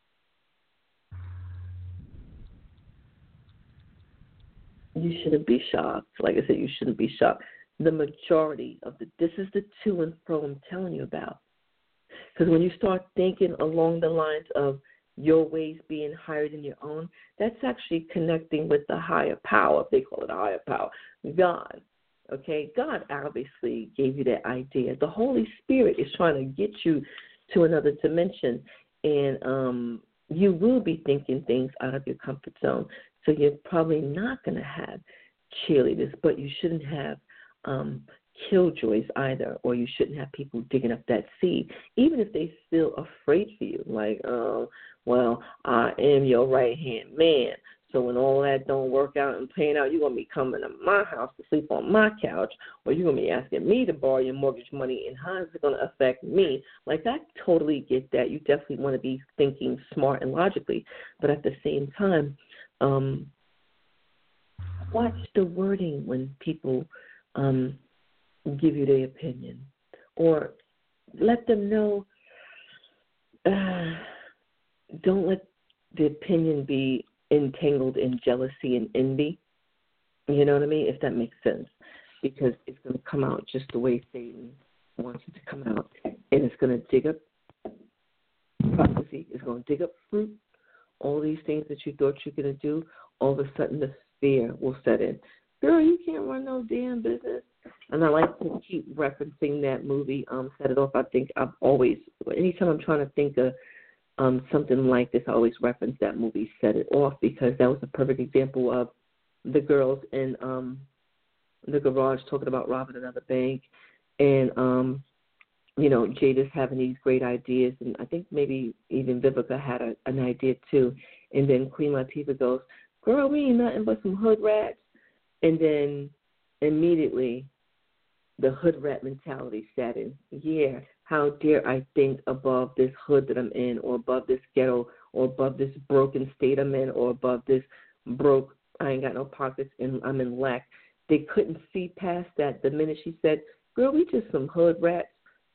you shouldn't be shocked. Like I said, you shouldn't be shocked. The majority of the, this is the to and fro I'm telling you about. Because when you start thinking along the lines of your ways being higher than your own, that's actually connecting with the higher power. They call it a higher power, God. Okay, God obviously gave you that idea. The Holy Spirit is trying to get you to another dimension, and um, you will be thinking things out of your comfort zone. So you're probably not going to have cheerleaders, but you shouldn't have um, killjoys either, or you shouldn't have people digging up that seed, even if they still afraid for you. Like, oh, well, I am your right-hand man. So when all that don't work out and paying out, you're going to be coming to my house to sleep on my couch, or you're going to be asking me to borrow your mortgage money, and how is it going to affect me? Like, I totally get that. You definitely want to be thinking smart and logically, but at the same time, um, watch the wording when people um, give you their opinion, or let them know, uh, don't let the opinion be entangled in jealousy and envy. You know what I mean? If that makes sense. Because it's going to come out just the way Satan wants it to come out. And it's going to dig up prophecy. It's going to dig up fruit. All these things that you thought you were going to do, all of a sudden the fear will set in. Girl, you can't run no damn business. And I like to keep referencing that movie, um, Set It Off. I think I've always, anytime I'm trying to think of Um, something like this, I always reference that movie, Set It Off, because that was a perfect example of the girls in um, the garage talking about robbing another bank, and, um, you know, Jada's having these great ideas, and I think maybe even Vivica had a, an idea too, and then Queen Latifah goes, girl, we ain't nothing but some hood rats, and then immediately the hood rat mentality set in. Yeah, how dare I think above this hood that I'm in, or above this ghetto, or above this broken state I'm in, or above this broke, I ain't got no pockets, and I'm in lack. They couldn't see past that the minute she said, girl, we just some hood rats.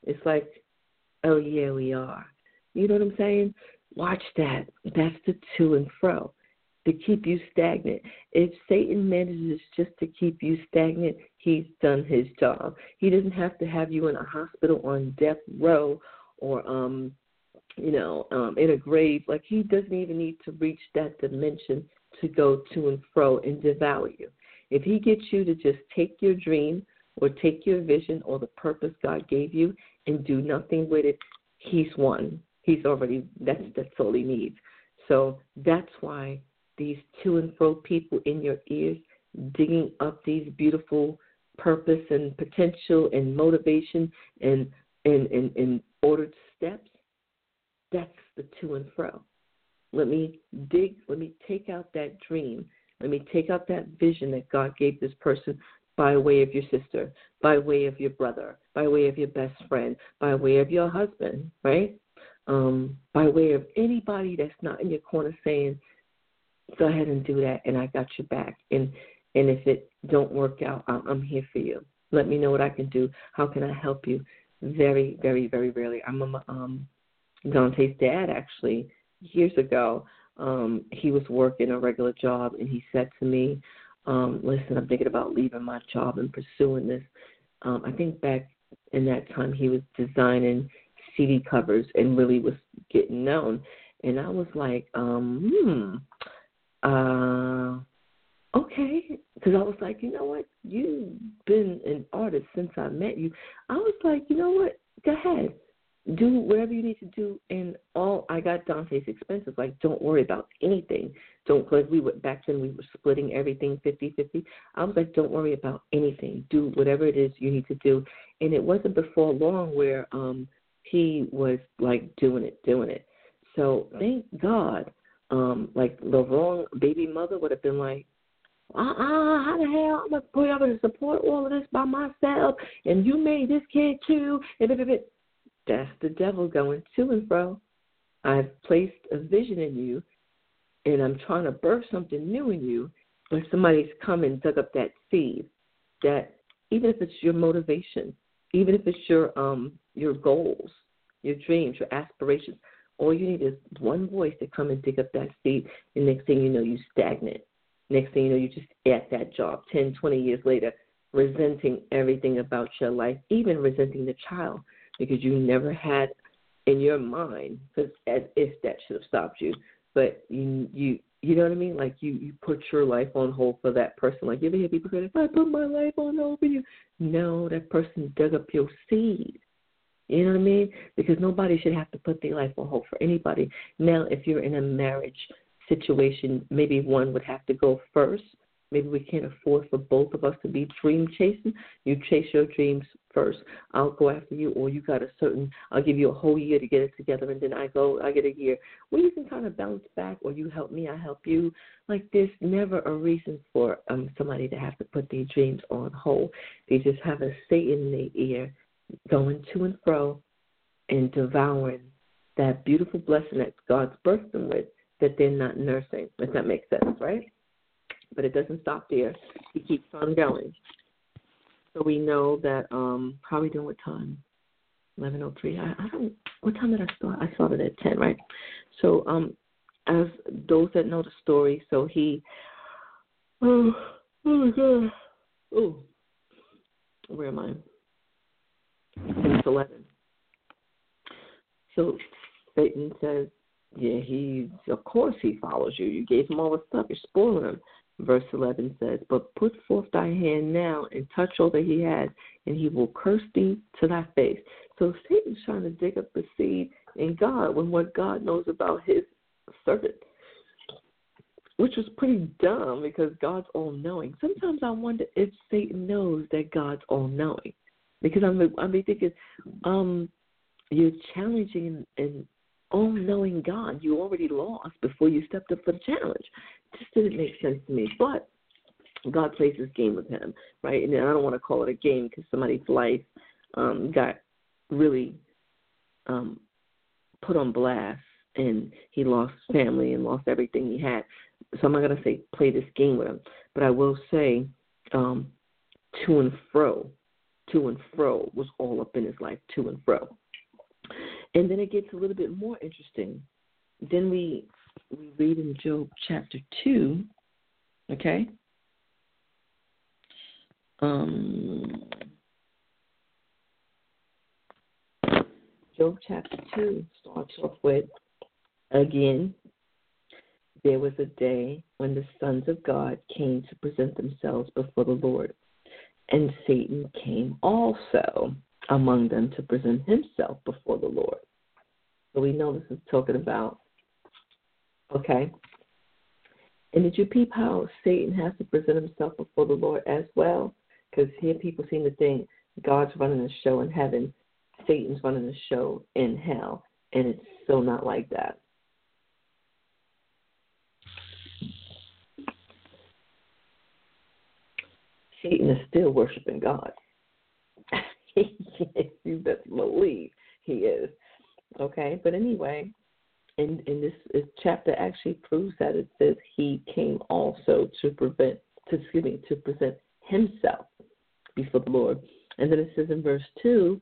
It's like, oh, yeah, we are. You know what I'm saying? Watch that. That's the to and fro, to keep you stagnant. If Satan manages just to keep you stagnant, he's done his job. He doesn't have to have you in a hospital on death row or, um, you know, um, in a grave. Like, he doesn't even need to reach that dimension to go to and fro and devour you. If he gets you to just take your dream or take your vision or the purpose God gave you and do nothing with it, he's won. He's already, that's, that's all he needs. So that's why these to and fro people in your ears digging up these beautiful purpose and potential and motivation and, and, and, and ordered steps, that's the to and fro. Let me dig, let me take out that dream. Let me take out that vision that God gave this person by way of your sister, by way of your brother, by way of your best friend, by way of your husband, right? Um, by way of anybody that's not in your corner saying, go ahead and do that, and I got your back. And and if it don't work out, I'm here for you. Let me know what I can do. How can I help you? Very, very, very rarely. I'm um, Dante's dad, actually, years ago. Um, he was working a regular job, and he said to me, um, listen, I'm thinking about leaving my job and pursuing this. Um, I think back in that time he was designing C D covers and really was getting known. And I was like, um, hmm, uh, okay. Because I was like, you know what? You've been an artist since I met you. I was like, you know what? Go ahead. Do whatever you need to do. And all I got Dante's expenses. Like, don't worry about anything. Don't, because we were, back then we were splitting everything fifty-fifty. I was like, don't worry about anything. Do whatever it is you need to do. And it wasn't before long where um, he was, like, doing it, doing it. So thank God, um, like, the wrong baby mother would have been like, uh-uh, how the hell I'm going to put up and support all of this by myself, and you made this kid too, and blah, blah, blah. That's the devil going to and fro. I've placed a vision in you, and I'm trying to birth something new in you, but somebody's come and dug up that seed that even if it's your motivation, even if it's your um your goals, your dreams, your aspirations, all you need is one voice to come and dig up that seed, and next thing you know, you're stagnant. Next thing you know, you're just at that job ten, twenty years later, resenting everything about your life, even resenting the child, because you never had in your mind, because as if that should have stopped you, but you you you know what I mean? Like you, you put your life on hold for that person. Like you ever hear people say, I put my life on hold for you. No, that person dug up your seed. You know what I mean? Because nobody should have to put their life on hold for anybody. Now, if you're in a marriage situation, maybe one would have to go first. Maybe we can't afford for both of us to be dream chasing. You chase your dreams first. I'll go after you, or you got a certain, I'll give you a whole year to get it together, and then I go, I get a year. Well, you can kind of bounce back, or you help me, I help you. Like there's never a reason for um somebody to have to put their dreams on hold. They just have a Satan in their ear going to and fro and devouring that beautiful blessing that God's birthed them with that they're not nursing, if that makes sense, right? But it doesn't stop there. He keeps on going. So we know that, um, how are we doing with time? eleven oh three. I, I don't, what time did I start? I started at ten, right? So um, as those that know the story, so he, oh, oh my God. Oh, where am I? It's eleven. So Satan says, yeah, he, of course he follows you. You gave him all the stuff. You're spoiling him. Verse eleven says, but put forth thy hand now and touch all that he has, and he will curse thee to thy face. So Satan's trying to dig up the seed in God when what God knows about his servant, which was pretty dumb because God's all-knowing. Sometimes I wonder if Satan knows that God's all-knowing, because I'm, I'm thinking, um, you're challenging and all-knowing God. You already lost before you stepped up for the challenge. It just didn't make sense to me. But God plays this game with him, right? And I don't want to call it a game because somebody's life um, got really um, put on blast, and he lost family and lost everything he had. So I'm not going to say play this game with him, but I will say um, to and fro. to and fro was all up in his life, to and fro. And then it gets a little bit more interesting. Then we we read in Job chapter two, okay? Um, Job chapter two starts off with, again, there was a day when the sons of God came to present themselves before the Lord, and Satan came also among them to present himself before the Lord. So we know this is talking about, okay? And did you peep how Satan has to present himself before the Lord as well? Because here people seem to think God's running a show in heaven, Satan's running a show in hell, and it's so not like that. Satan is still worshiping God. You best believe he is. Okay, but anyway, in, in this, this chapter actually proves that it says he came also to prevent, to excuse me, to present himself before the Lord. And then it says in verse two,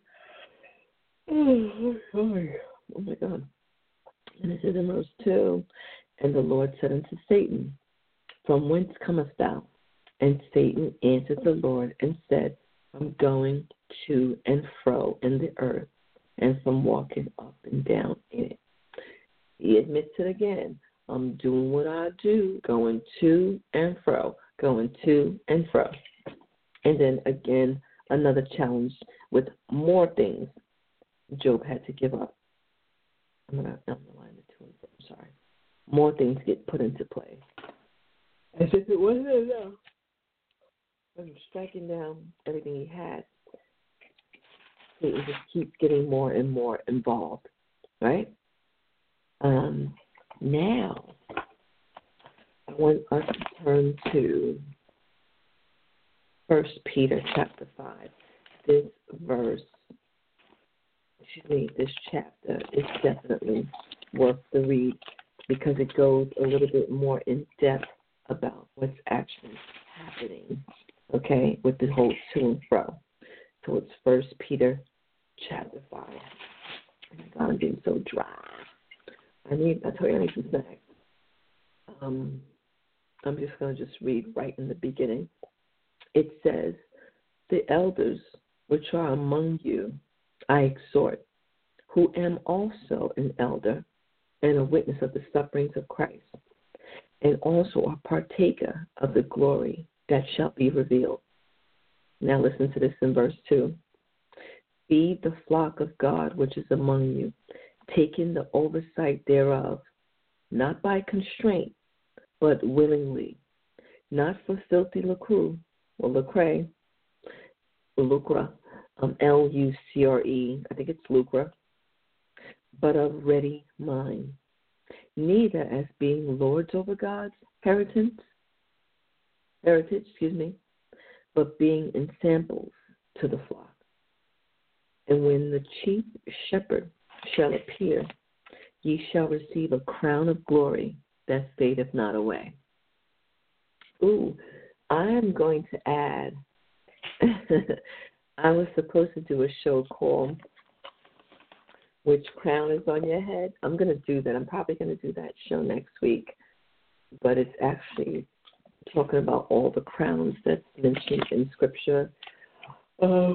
oh, oh my God. And it says in verse two, and the Lord said unto Satan, from whence comest thou? And Satan answered the Lord and said, from going to and fro in the earth, and from walking up and down in it. He admits it again. I'm doing what I do, going to and fro, going to and fro. And then again, another challenge with more things Job had to give up. I'm going to underline the two and fro, I'm sorry. More things get put into play. As if it wasn't enough. I'm striking down everything he had. It just keeps getting more and more involved, right? Um, now, I want us to turn to First Peter chapter five. This verse, excuse me, this chapter is definitely worth the read because it goes a little bit more in depth about what's actually happening, okay, with the whole to and fro. So it's First Peter chapter five. Oh my God, I'm getting so dry. I need, I tell you, I need some snacks. Um, I'm just going to just read right in the beginning. It says, the elders which are among you I exhort, who am also an elder and a witness of the sufferings of Christ, and also a partaker of the glory that shall be revealed. Now listen to this in verse two. Feed the flock of God which is among you, taking the oversight thereof, not by constraint, but willingly, not for filthy lucre, or lucre, lucre, um, L U C R E, I think it's lucre, but of ready mind, neither as being lords over God's heritage, heritage, excuse me, but being ensamples to the flock. And when the chief shepherd shall appear, ye shall receive a crown of glory that fadeth not away. Ooh, I am going to add, I was supposed to do a show called Which Crown is on Your Head? I'm going to do that. I'm probably going to do that show next week. But it's actually talking about all the crowns that's mentioned in Scripture. Oh,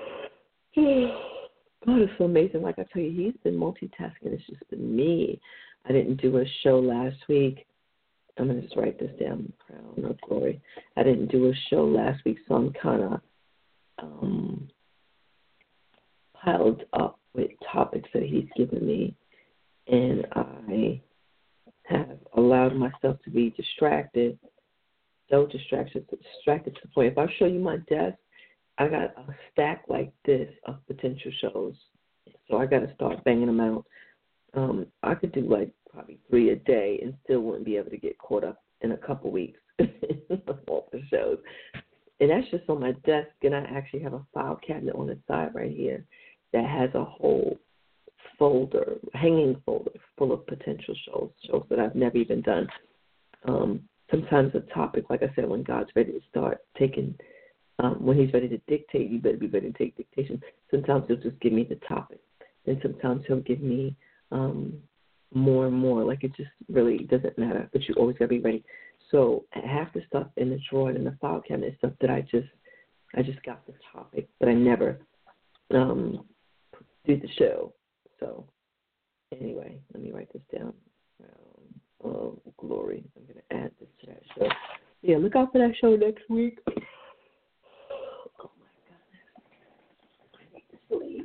God is so amazing. Like I tell you, he's been multitasking. It's just been me. I didn't do a show last week. I'm going to just write this down, Crown of Glory. I didn't do a show last week, so I'm kind of um, piled up with topics that he's given me. And I have allowed myself to be distracted, so distracted, distracted to the point. If I show you my desk, I got a stack like this of potential shows. So I got to start banging them out. Um, I could do like probably three a day and still wouldn't be able to get caught up in a couple weeks of all the shows. And that's just on my desk. And I actually have a file cabinet on the side right here that has a whole folder, hanging folder full of potential shows, shows that I've never even done. Um, sometimes a topic, like I said, when God's ready to start taking Um, when he's ready to dictate, you better be ready to take dictation. Sometimes he'll just give me the topic. And sometimes he'll give me um, more and more. Like, it just really doesn't matter. But you always got to be ready. So half the stuff in the drawer and in the file cabinet is stuff that I just, I just got the topic, but I never um, did the show. So anyway, let me write this down. Um, oh, glory. I'm going to add this to that show. Yeah, look out for that show next week. Oh, my goodness. I need to sleep.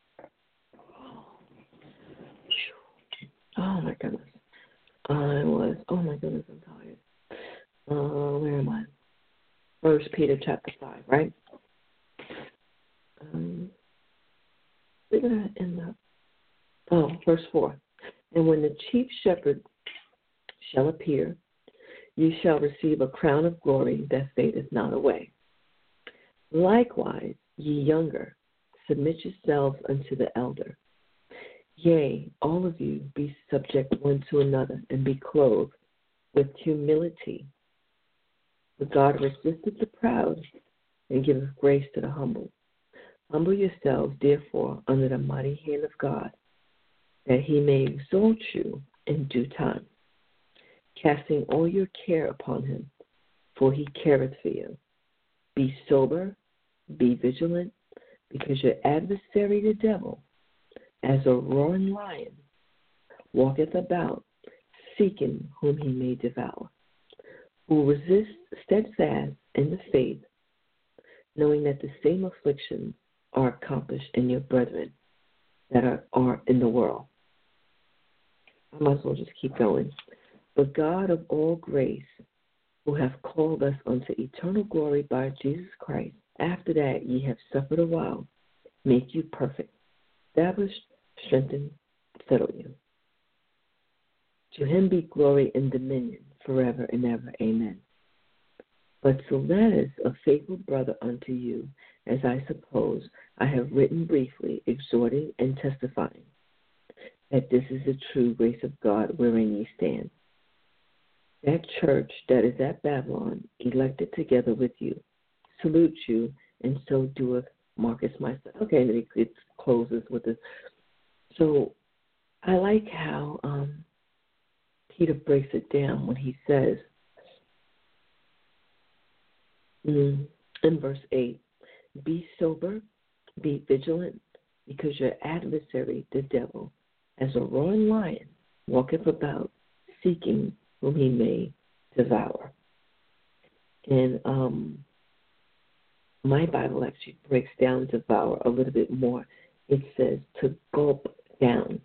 Oh, my goodness. I was, oh, my goodness, I'm tired. Uh, where am I? First Peter chapter five, right? Um, we're going to end up, oh, verse four. And when the chief shepherd shall appear, you shall receive a crown of glory that fadeth not away. Likewise, ye younger, submit yourselves unto the elder. Yea, all of you be subject one to another, and be clothed with humility. For God resisteth the proud, and giveth grace to the humble. Humble yourselves, therefore, under the mighty hand of God, that he may exalt you in due time, casting all your care upon him, for he careth for you. Be sober, be vigilant, because your adversary the devil, as a roaring lion, walketh about, seeking whom he may devour. Who resist steadfast in the faith, knowing that the same afflictions are accomplished in your brethren that are, are in the world. I might as well just keep going. But God of all grace, who hath called us unto eternal glory by Jesus Christ, after that ye have suffered a while, make you perfect, establish, strengthen, settle you. To him be glory and dominion forever and ever. Amen. But Silanus, a faithful brother unto you, as I suppose, I have written briefly, exhorting and testifying that this is the true grace of God wherein ye stand. That church that is at Babylon, elected together with you, salute you, and so doeth Marcus my son. Okay, and it, it closes with this. So I like how um, Peter breaks it down when he says mm, in verse eight, be sober, be vigilant, because your adversary, the devil, as a roaring lion, walketh about, seeking whom he may devour. And um, my Bible actually breaks down devour a little bit more. It says to gulp down.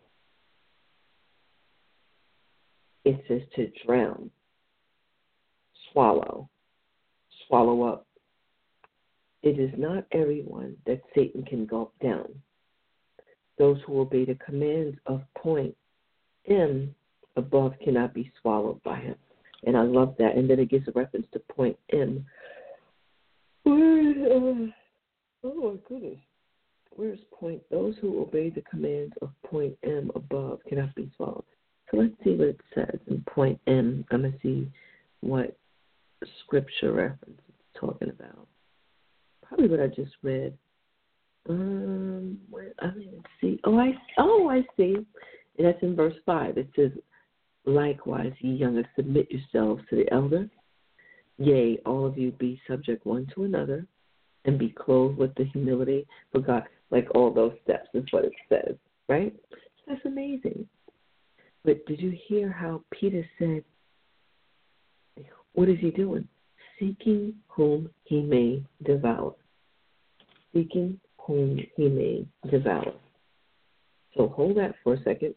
It says to drown, swallow, swallow up. It is not everyone that Satan can gulp down. Those who obey the commands of point M above cannot be swallowed by him. And I love that. And then it gives a reference to point M. Where, uh, oh, my goodness. Where's point? Those who obey the commands of point M above cannot be swallowed. So let's see what it says in point M. I'm going to see what scripture reference it's talking about. Probably what I just read. Um, where, I don't even see. Oh, I oh I see. And that's in verse five. It says, likewise, ye younger, submit yourselves to the elder. Yea, all of you be subject one to another, and be clothed with the humility for God. Like all those steps is what it says, right? That's amazing. But did you hear how Peter said, what is he doing? Seeking whom he may devour. Seeking whom he may devour. So hold that for a second.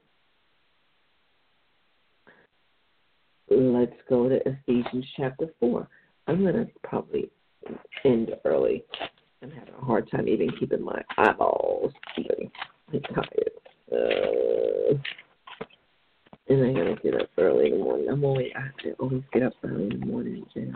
Let's go to Ephesians chapter four. I'm going to probably end early. I'm having a hard time even keeping my eyeballs open. I'm tired. Uh, and I got to get up early in the morning. I'm always, I have to always get up early in the morning and um,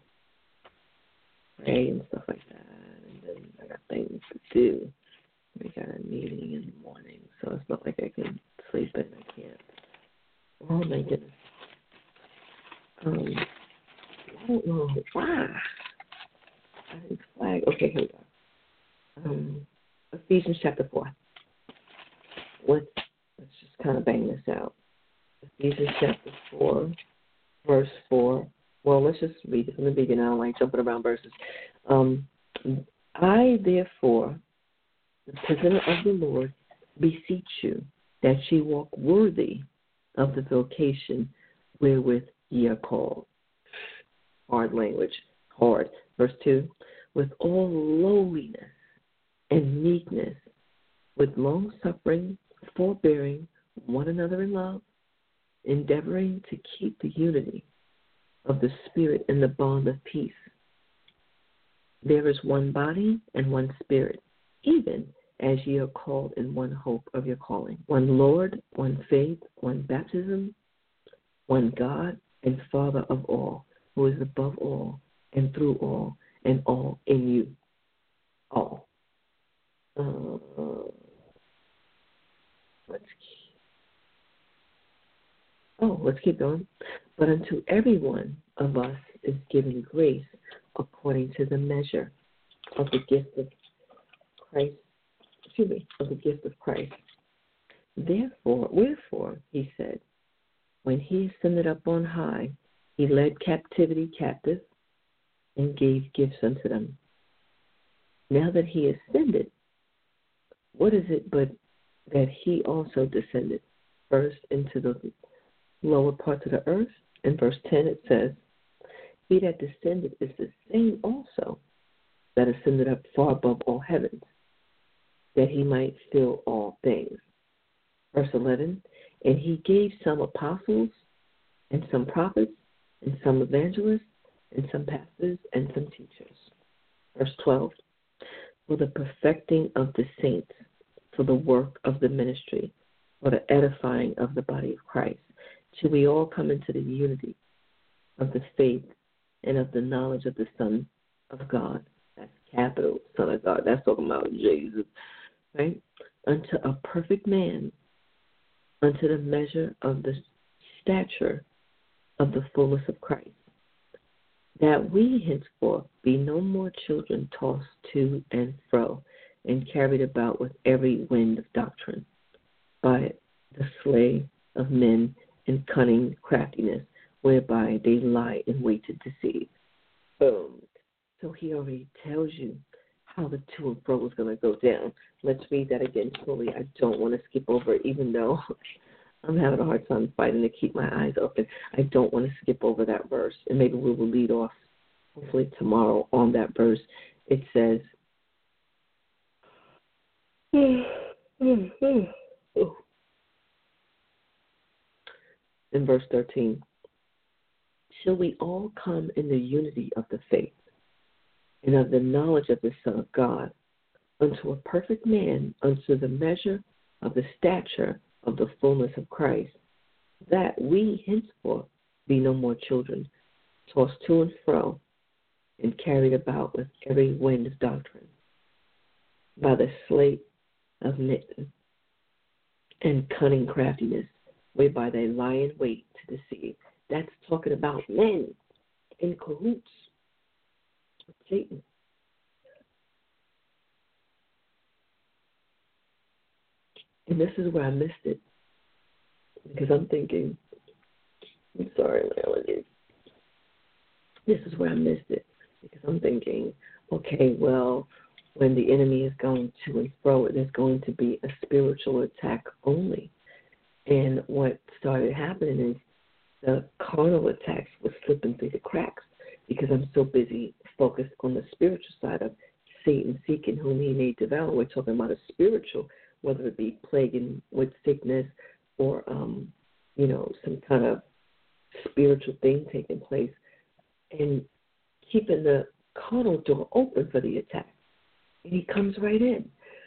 pray and stuff like that. And then I got things to do. We got a meeting in the morning, so it's not like I can sleep and I can't. Oh, my goodness. Um, I don't know why. I didn't flag. Okay, here we go. Um, Ephesians chapter four. Let's, let's just kind of bang this out. Ephesians chapter four, verse four. Well, let's just read it from the beginning. I don't like jumping around verses. Um, I, therefore, the prisoner of the Lord, beseech you that ye walk worthy of the vocation wherewith ye are called. Hard language. Hard. Verse two. With all lowliness and meekness, with long suffering, forbearing one another in love, endeavoring to keep the unity of the Spirit in the bond of peace. There is one body and one Spirit, even as ye are called in one hope of your calling. One Lord, one faith, one baptism, one God and Father of all, who is above all and through all and all in you. All. Uh, let's keep, oh, let's keep going. But unto every one of us is given grace according to the measure of the gift of Christ. Excuse me, of the gift of Christ. Therefore, wherefore, he said, when he ascended up on high, he led captivity captive and gave gifts unto them. Now that he ascended, what is it but that he also descended first into the lower parts of the earth? In verse ten it says, he that descended is the same also that ascended up far above all heavens, that he might fill all things. Verse eleven, and he gave some apostles, and some prophets, and some evangelists, and some pastors, and some teachers. Verse twelve, for the perfecting of the saints, for the work of the ministry, for the edifying of the body of Christ, till we all come into the unity of the faith and of the knowledge of the Son of God. That's capital, Son of God. That's talking about Jesus, right? Unto a perfect man, unto the measure of the stature of the fullness of Christ, that we henceforth be no more children tossed to and fro and carried about with every wind of doctrine by the slay of men and cunning craftiness, whereby they lie in wait to deceive. Boom. So he already tells you how the to and fro is going to go down. Let's read that again slowly. I don't want to skip over it, even though I'm having a hard time fighting to keep my eyes open. I don't want to skip over that verse, and maybe we will lead off, hopefully tomorrow, on that verse. It says, in verse thirteen, shall we all come in the unity of the faith and of the knowledge of the Son of God, unto a perfect man, unto the measure of the stature of the fullness of Christ, that we henceforth be no more children, tossed to and fro, and carried about with every wind of doctrine, by the sleight of men and cunning craftiness, whereby they lie in wait to deceive. That's talking about men in cahoots with Satan. And this is where I missed it, because I'm thinking, I'm sorry, my allergies. This is where I missed it, because I'm thinking, okay, well, when the enemy is going to and fro, there's going to be a spiritual attack only. And what started happening is the carnal attacks were slipping through the cracks, because I'm so busy focused on the spiritual side of Satan seeking whom he may devour. We're talking about a spiritual, whether it be plaguing with sickness or, um, you know, some kind of spiritual thing taking place, and keeping the carnal door open for the attack. And he comes right in.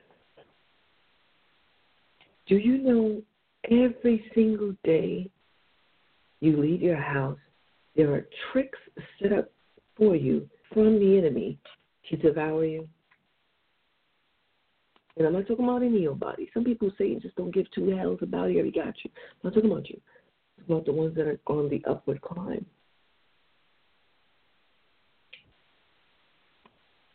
Do you know every single day you leave your house, there are tricks set up for you from the enemy to devour you? And I'm not talking about any of your body. Some people say, just don't give two hells about it, he got you. I'm not talking about you. I'm about the ones that are on the upward climb.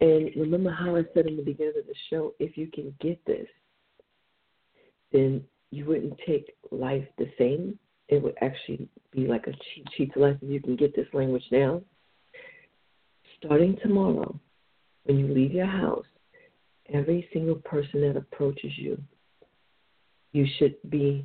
And remember how I said in the beginning of the show, if you can get this, then you wouldn't take life the same. It would actually be like a cheat sheet to life if you can get this language now. Starting tomorrow, when you leave your house, every single person that approaches you, you should be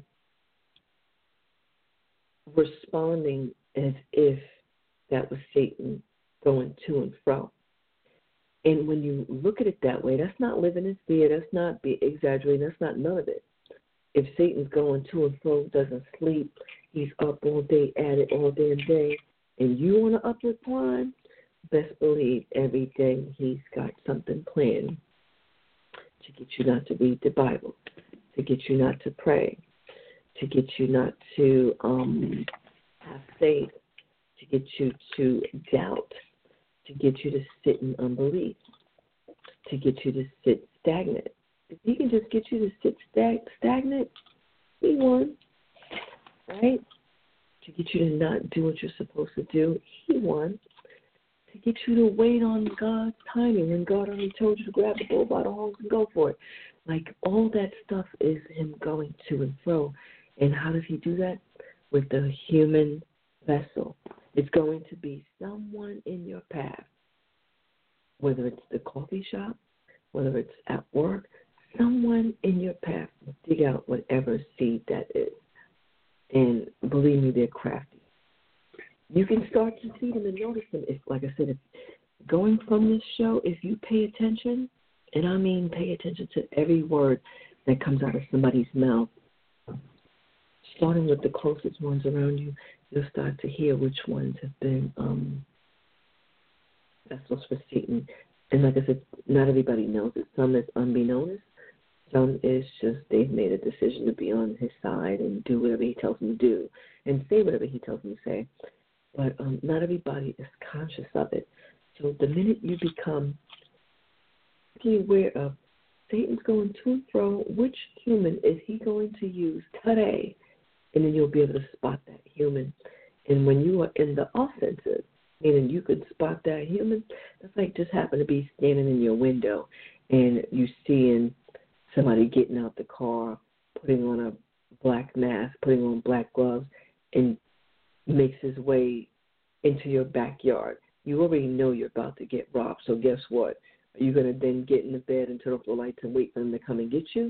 responding as if that was Satan going to and fro. And when you look at it that way, that's not living in fear. That's not be exaggerating. That's not none of it. If Satan's going to and fro, doesn't sleep, he's up all day at it all day and day, and you on an upward climb, best believe every day he's got something planned to get you not to read the Bible, to get you not to pray, to get you not to um, have faith, to get you to doubt, to get you to sit in unbelief, to get you to sit stagnant. If he can just get you to sit stag- stagnant, he won, right? To get you to not do what you're supposed to do, he won. To get you to wait on God's timing when God already told you to grab the bull by the horns and go for it. Like, all that stuff is him going to and fro. And how does he do that? With the human vessel. It's going to be someone in your path, whether it's the coffee shop, whether it's at work, someone in your path will dig out whatever seed that is. And believe me, they're crafty. You can start to see them and notice them. If, like I said, if going from this show, if you pay attention, and I mean pay attention to every word that comes out of somebody's mouth, starting with the closest ones around you, you'll start to hear which ones have been um, vessels for Satan. And like I said, not everybody knows it. Some is unbeknownst. Some is just they've made a decision to be on his side and do whatever he tells them to do and say whatever he tells them to say. But um, not everybody is conscious of it. So the minute you become aware of Satan's going to and fro, which human is he going to use today? And then you'll be able to spot that human. And when you are in the offensive, meaning you could spot that human, that's like just happen to be standing in your window and you seeing somebody getting out the car, putting on a black mask, putting on black gloves, and makes his way into your backyard. You already know you're about to get robbed, so guess what? Are you going to then get in the bed and turn off the lights and wait for them to come and get you?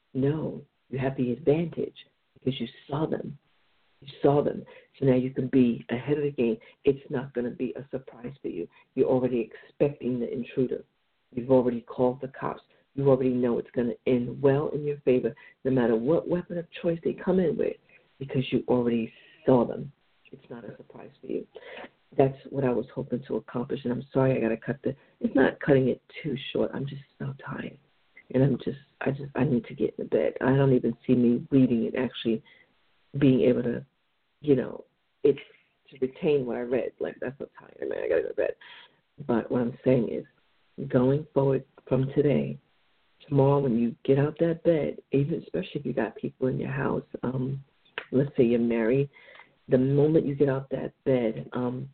No, you have the advantage because you saw them. You saw them. So now you can be ahead of the game. It's not going to be a surprise for you. You're already expecting the intruder. You've already called the cops. You already know it's going to end well in your favor, no matter what weapon of choice they come in with, because you already saw them. It's not a surprise for you. That's what I was hoping to accomplish, and I'm sorry I got to cut the. It's not cutting it too short. I'm just so tired, and I'm just, I just, I need to get in the bed. I don't even see me reading and actually being able to, you know, it's to retain what I read. Like, that's so tired, man. I got to go to bed. But what I'm saying is, going forward from today, tomorrow when you get out that bed, even especially if you got people in your house, um, let's say you're married, the moment you get out that bed, um,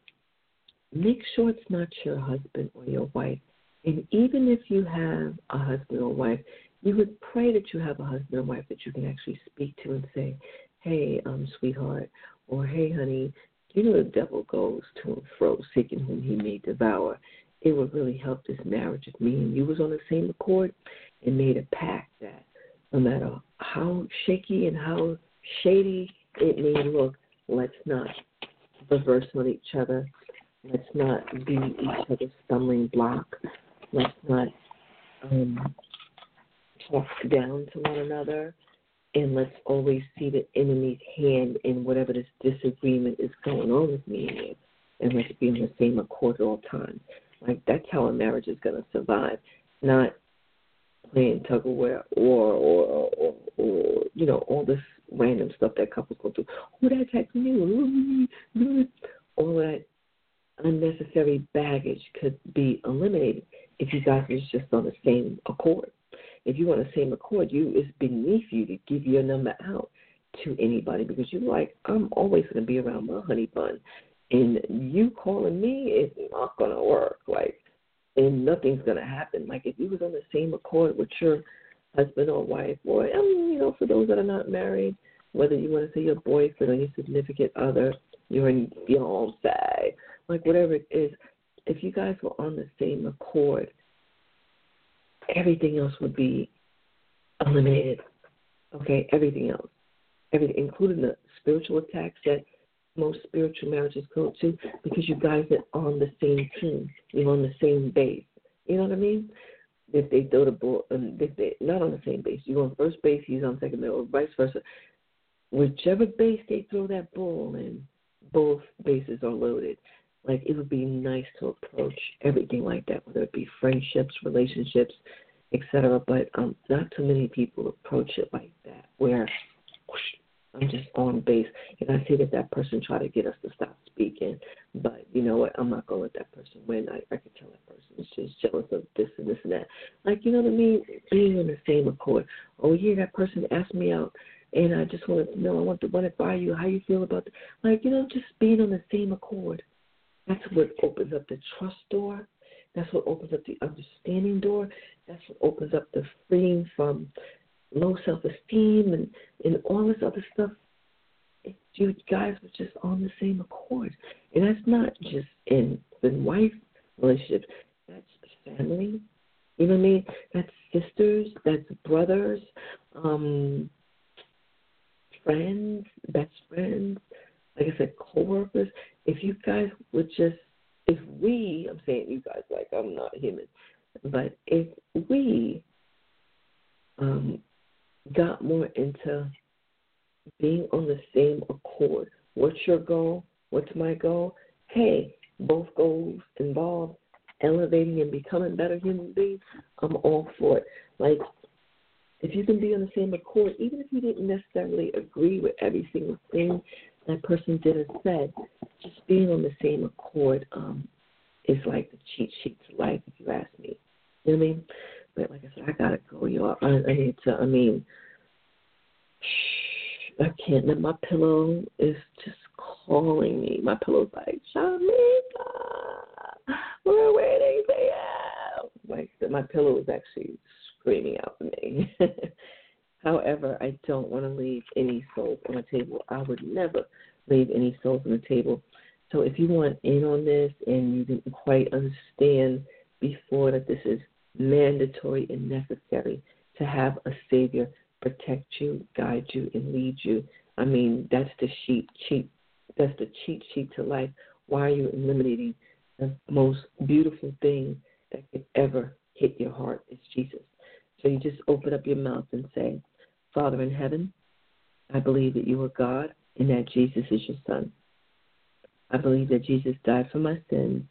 make sure it's not your husband or your wife. And even if you have a husband or wife, you would pray that you have a husband or wife that you can actually speak to and say, hey, um, sweetheart, or hey, honey, you know the devil goes to and fro, seeking whom he may devour. It would really help this marriage if me and you was on the same accord and made a pact that no matter how shaky and how shady it may look, let's not reverse on each other. Let's not be each other's stumbling block. Let's not um, talk down to one another. And let's always see the enemy's hand in whatever this disagreement is going on with me and you. And let's be in the same accord at all times. Like, that's how a marriage is going to survive, not playing tug of war or, or, or, or, you know, all this random stuff that couples go through. Oh, that attacks me. All that unnecessary baggage could be eliminated if you guys was just on the same accord. If you're on the same accord, you it's beneath you to give your number out to anybody because you're like, I'm always going to be around my honey bun. And you calling me is not going to work. Like, and nothing's going to happen. Like if you was on the same accord with your husband or wife, or, I mean, you know, for those that are not married, whether you want to say your boyfriend or your significant other, your fiance, like whatever it is, if you guys were on the same accord, everything else would be eliminated. Okay, everything else, everything, including the spiritual attacks that most spiritual marriages go to, because you guys are on the same team. You're on the same base. You know what I mean? If they throw the ball, um, if they not on the same base, you're on first base, he's on second base, or vice versa. Whichever base they throw that ball in, both bases are loaded. Like, it would be nice to approach everything like that, whether it be friendships, relationships, et cetera. But um, not too many people approach it like that, where whoosh, I'm just on base. And I see that that person try to get us to stop speaking. But you know what? I'm not going to let that person win. I, I can tell that person is just jealous of this and this and that. Like, you know what I mean? Being on the same accord. Oh, yeah, that person asked me out, and I just wanted to know, I want to run it by you, how you feel about it. Like, you know, just being on the same accord. That's what opens up the trust door. That's what opens up the understanding door. That's what opens up the freeing from low self-esteem and, and all this other stuff. If you guys were just on the same accord. And that's not just in the wife relationships. That's family. You know what I mean? That's sisters. That's brothers. Um, friends. Best friends. Like I said, co-workers. If you guys would just, if we, I'm saying you guys like I'm not human, but if we um, got more into being on the same accord, what's your goal? What's my goal? Hey, both goals involve elevating and becoming better human beings. I'm all for it. Like, if you can be on the same accord, even if you didn't necessarily agree with every single thing that person did or said, just being on the same accord um, is like the cheat sheet to life, if you ask me. You know what I mean? But like I said, I got to go, y'all. I, I need to, I mean, I can't. My pillow is just calling me. My pillow's like, Shamika, we're waiting for you. Like, my pillow is actually screaming out for me. However, I don't want to leave any souls on the table. I would never leave any souls on the table. So if you want in on this and you didn't quite understand before that this is mandatory and necessary to have a Savior protect you, guide you, and lead you, I mean, that's the cheat sheet. That's the cheat sheet to life. Why are you eliminating the most beautiful thing that could ever hit your heart? Is Jesus. So you just open up your mouth and say, Father in heaven, I believe that you are God and that Jesus is your Son. I believe that Jesus died for my sins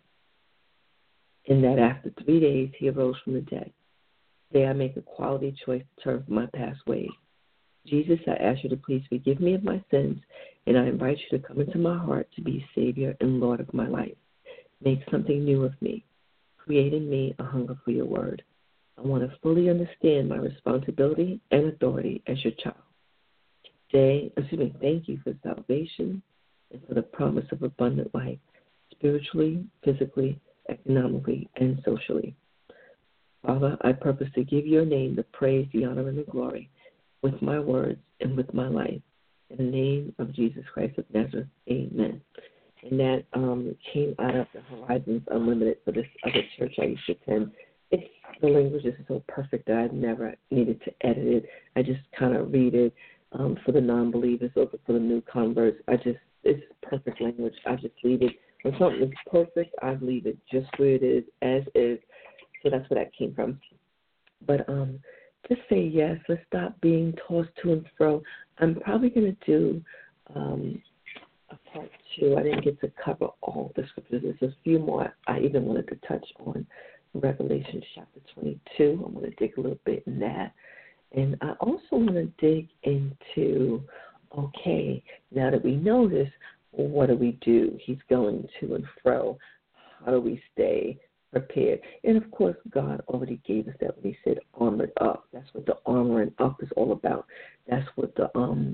and that after three days he arose from the dead. Today I make a quality choice to turn from my past ways. Jesus, I ask you to please forgive me of my sins, and I invite you to come into my heart to be Savior and Lord of my life. Make something new of me. Create in me a hunger for your word. I want to fully understand my responsibility and authority as your child. Today, excuse me, thank you for salvation and for the promise of abundant life, spiritually, physically, economically, and socially. Father, I purpose to give your name the praise, the honor, and the glory with my words and with my life. In the name of Jesus Christ of Nazareth, amen. And that um, came out of the Horizons Unlimited for this other church I used to attend. It's, the language is so perfect that I never needed to edit it. I just kind of read it um, for the non-believers or for the new converts. I just, it's perfect language. I just leave it. When something is perfect, I leave it just where it is, as is. So that's where that came from. But um, just say yes. Let's stop being tossed to and fro. I'm probably going to do um, a part two. I didn't get to cover all the scriptures. There's a few more I even wanted to touch on. Revelation chapter twenty-two. I'm going to dig a little bit in that. And I also want to dig into, okay, now that we know this, what do we do? He's going to and fro. How do we stay prepared? And, of course, God already gave us that when he said armored up. That's what the armoring up is all about. That's what the um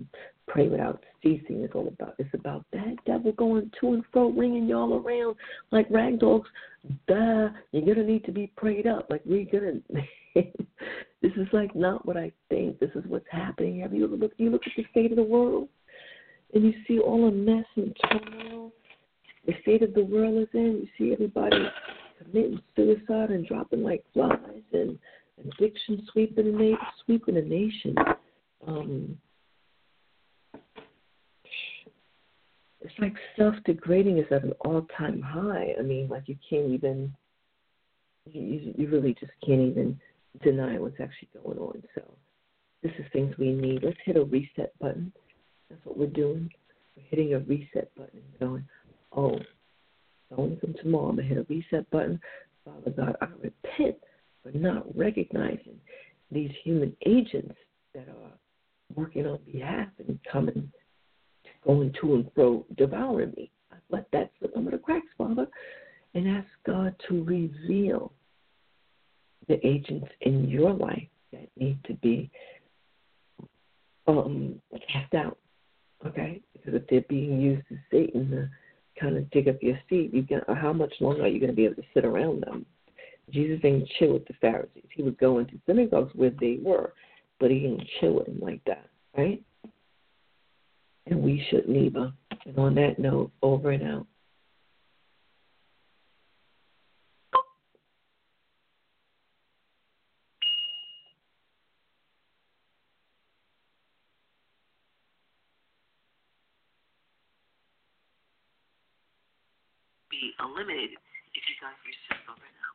pray without ceasing is all about. It's about that devil going to and fro, ringing y'all around like rag dogs. Duh, you're going to need to be prayed up. Like, we're going to, this is like not what I think. This is what's happening. Have you ever looked, you look at the state of the world and you see all the mess and turmoil the state of the world is in. You see everybody committing suicide and dropping like flies, and addiction sweeping the, na- sweeping the nation. Um, It's like self-degrading is at an all-time high. I mean, like you can't even, you, you really just can't even deny what's actually going on. So this is things we need. Let's hit a reset button. That's what we're doing. We're hitting a reset button and going, oh, only from tomorrow I'm going to hit a reset button. Father God, I repent for not recognizing these human agents that are working on behalf and coming going to and fro, devouring me. I let that slip under the cracks, Father, and ask God to reveal the agents in your life that need to be um, cast out, okay? Because if they're being used as Satan to kind of dig up your seed, you can, how much longer are you going to be able to sit around them? Jesus didn't chill with the Pharisees. He would go into synagogues where they were, but he didn't chill with them like that, right? And we shouldn't either. And on that note, over and out. Be eliminated if you guys reset over now.